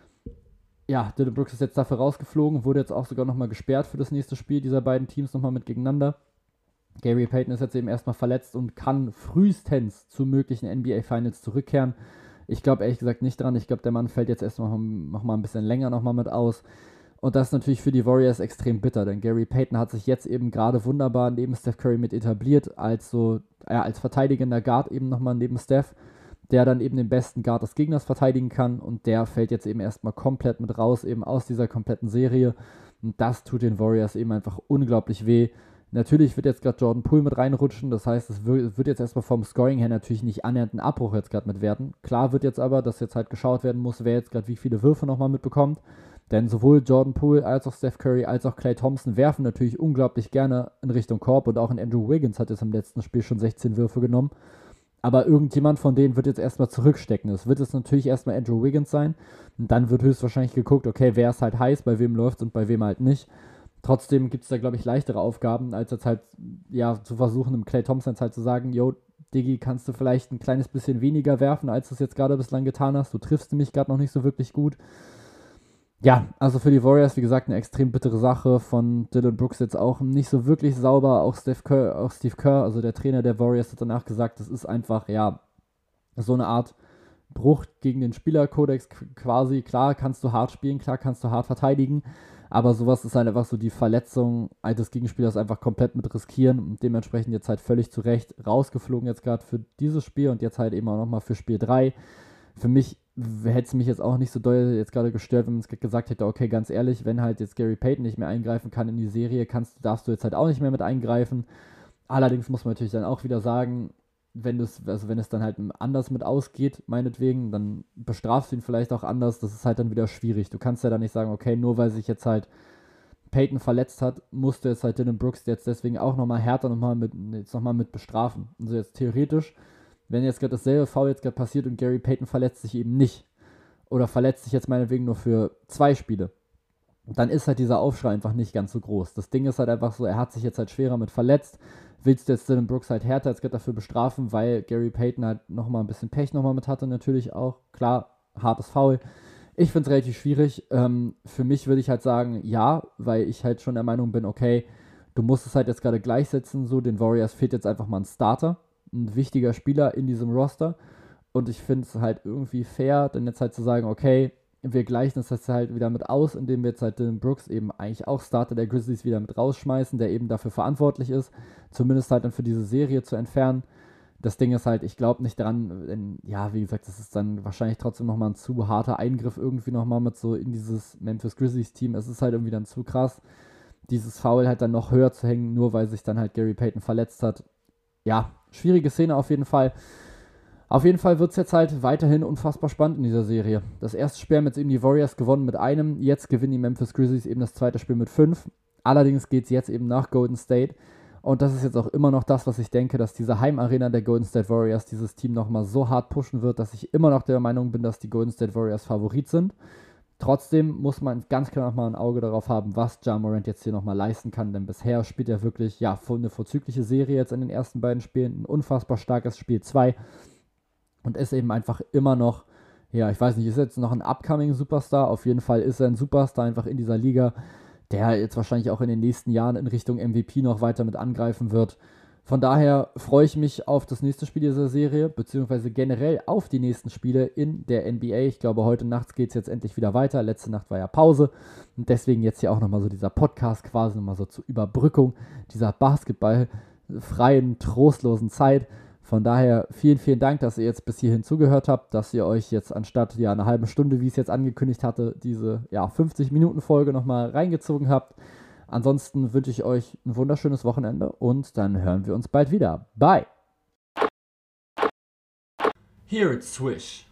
Ja, Dillon Brooks ist jetzt dafür rausgeflogen, wurde jetzt auch sogar nochmal gesperrt für das nächste Spiel dieser beiden Teams nochmal mit gegeneinander. Gary Payton ist jetzt eben erstmal verletzt und kann frühestens zu möglichen NBA Finals zurückkehren. Ich glaube ehrlich gesagt nicht dran. Ich glaube, der Mann fällt jetzt erstmal nochmal ein bisschen länger nochmal mit aus. Und das ist natürlich für die Warriors extrem bitter, denn Gary Payton hat sich jetzt eben gerade wunderbar neben Steph Curry mit etabliert, als verteidigender Guard eben nochmal neben Steph, der dann eben den besten Guard des Gegners verteidigen kann, und der fällt jetzt eben erstmal komplett mit raus, eben aus dieser kompletten Serie, und das tut den Warriors eben einfach unglaublich weh. Natürlich wird jetzt gerade Jordan Poole mit reinrutschen, das heißt, es wird jetzt erstmal vom Scoring her natürlich nicht annähernd ein Abbruch jetzt gerade mit werden. Klar wird jetzt aber, dass jetzt halt geschaut werden muss, wer jetzt gerade wie viele Würfe nochmal mitbekommt, denn sowohl Jordan Poole als auch Steph Curry als auch Klay Thompson werfen natürlich unglaublich gerne in Richtung Korb, und auch ein Andrew Wiggins hat jetzt im letzten Spiel schon 16 Würfe genommen. Aber irgendjemand von denen wird jetzt erstmal zurückstecken. Es wird jetzt natürlich erstmal Andrew Wiggins sein. Und dann wird höchstwahrscheinlich geguckt, okay, wer ist halt heiß, bei wem läuft und bei wem halt nicht. Trotzdem gibt es da, glaube ich, leichtere Aufgaben, als jetzt halt, ja, zu versuchen, dem Klay Thompson jetzt halt zu sagen, yo, Diggi, kannst du vielleicht ein kleines bisschen weniger werfen, als du es jetzt gerade bislang getan hast. Du triffst mich gerade noch nicht so wirklich gut. Ja, also für die Warriors, wie gesagt, eine extrem bittere Sache. Von Dillon Brooks jetzt auch nicht so wirklich sauber. Auch Steve Kerr, also der Trainer der Warriors, hat danach gesagt, das ist einfach, ja, so eine Art Bruch gegen den Spielerkodex quasi. Klar kannst du hart spielen, klar kannst du hart verteidigen, aber sowas ist halt einfach so die Verletzung des Gegenspielers einfach komplett mit riskieren, und dementsprechend jetzt halt völlig zu Recht rausgeflogen jetzt gerade für dieses Spiel und jetzt halt eben auch nochmal für Spiel 3. Für mich hätte es mich jetzt auch nicht so doll jetzt gerade gestört, wenn man es gesagt hätte, okay, ganz ehrlich, wenn halt jetzt Gary Payton nicht mehr eingreifen kann in die Serie, darfst du jetzt halt auch nicht mehr mit eingreifen. Allerdings muss man natürlich dann auch wieder sagen, wenn es dann halt anders mit ausgeht, meinetwegen, dann bestrafst du ihn vielleicht auch anders. Das ist halt dann wieder schwierig. Du kannst ja dann nicht sagen, okay, nur weil sich jetzt halt Payton verletzt hat, musste jetzt halt Dillon Brooks jetzt deswegen auch nochmal härter nochmal mit bestrafen. Also jetzt theoretisch, wenn jetzt gerade dasselbe Foul jetzt gerade passiert und Gary Payton verletzt sich eben nicht oder verletzt sich jetzt meinetwegen nur für 2 Spiele, dann ist halt dieser Aufschrei einfach nicht ganz so groß. Das Ding ist halt einfach so, er hat sich jetzt halt schwerer mit verletzt. Willst du jetzt Dillon Brooks halt härter jetzt gerade dafür bestrafen, weil Gary Payton halt nochmal ein bisschen Pech nochmal mit hatte, natürlich auch. Klar, hartes Foul. Ich finde es relativ schwierig. Für mich würde ich halt sagen, ja, weil ich halt schon der Meinung bin, okay, du musst es halt jetzt gerade gleichsetzen, so, den Warriors fehlt jetzt einfach mal ein Starter, ein wichtiger Spieler in diesem Roster, und ich finde es halt irgendwie fair, dann jetzt halt zu sagen, okay, wir gleichen das jetzt halt wieder mit aus, indem wir jetzt halt Dillon Brooks eben eigentlich auch Starter der Grizzlies wieder mit rausschmeißen, der eben dafür verantwortlich ist, zumindest halt dann für diese Serie zu entfernen. Das Ding ist halt, ich glaube nicht dran, denn, ja, wie gesagt, das ist dann wahrscheinlich trotzdem nochmal ein zu harter Eingriff irgendwie nochmal mit so in dieses Memphis Grizzlies Team. Es ist halt irgendwie dann zu krass, dieses Foul halt dann noch höher zu hängen, nur weil sich dann halt Gary Payton verletzt hat. Ja, schwierige Szene auf jeden Fall. Auf jeden Fall wird es jetzt halt weiterhin unfassbar spannend in dieser Serie. Das erste Spiel haben jetzt eben die Warriors gewonnen mit 1, jetzt gewinnen die Memphis Grizzlies eben das zweite Spiel mit 5. Allerdings geht es jetzt eben nach Golden State. Und das ist jetzt auch immer noch das, was ich denke, dass diese Heimarena der Golden State Warriors dieses Team nochmal so hart pushen wird, dass ich immer noch der Meinung bin, dass die Golden State Warriors Favorit sind. Trotzdem muss man ganz klar nochmal ein Auge darauf haben, was Ja Morant jetzt hier nochmal leisten kann, denn bisher spielt er wirklich, ja, eine vorzügliche Serie jetzt in den ersten beiden Spielen, ein unfassbar starkes Spiel 2 und ist eben einfach immer noch, ja, ich weiß nicht, ist jetzt noch ein upcoming Superstar, auf jeden Fall ist er ein Superstar einfach in dieser Liga, der jetzt wahrscheinlich auch in den nächsten Jahren in Richtung MVP noch weiter mit angreifen wird. Von daher freue ich mich auf das nächste Spiel dieser Serie, beziehungsweise generell auf die nächsten Spiele in der NBA. Ich glaube, heute Nacht geht es jetzt endlich wieder weiter. Letzte Nacht war ja Pause und deswegen jetzt hier auch nochmal so dieser Podcast quasi nochmal so zur Überbrückung dieser basketballfreien, trostlosen Zeit. Von daher vielen, vielen Dank, dass ihr jetzt bis hierhin zugehört habt, dass ihr euch jetzt anstatt einer halben Stunde, wie ich es jetzt angekündigt hatte, diese 50-Minuten-Folge nochmal reingezogen habt. Ansonsten wünsche ich euch ein wunderschönes Wochenende und dann hören wir uns bald wieder. Bye! Here it's Swish.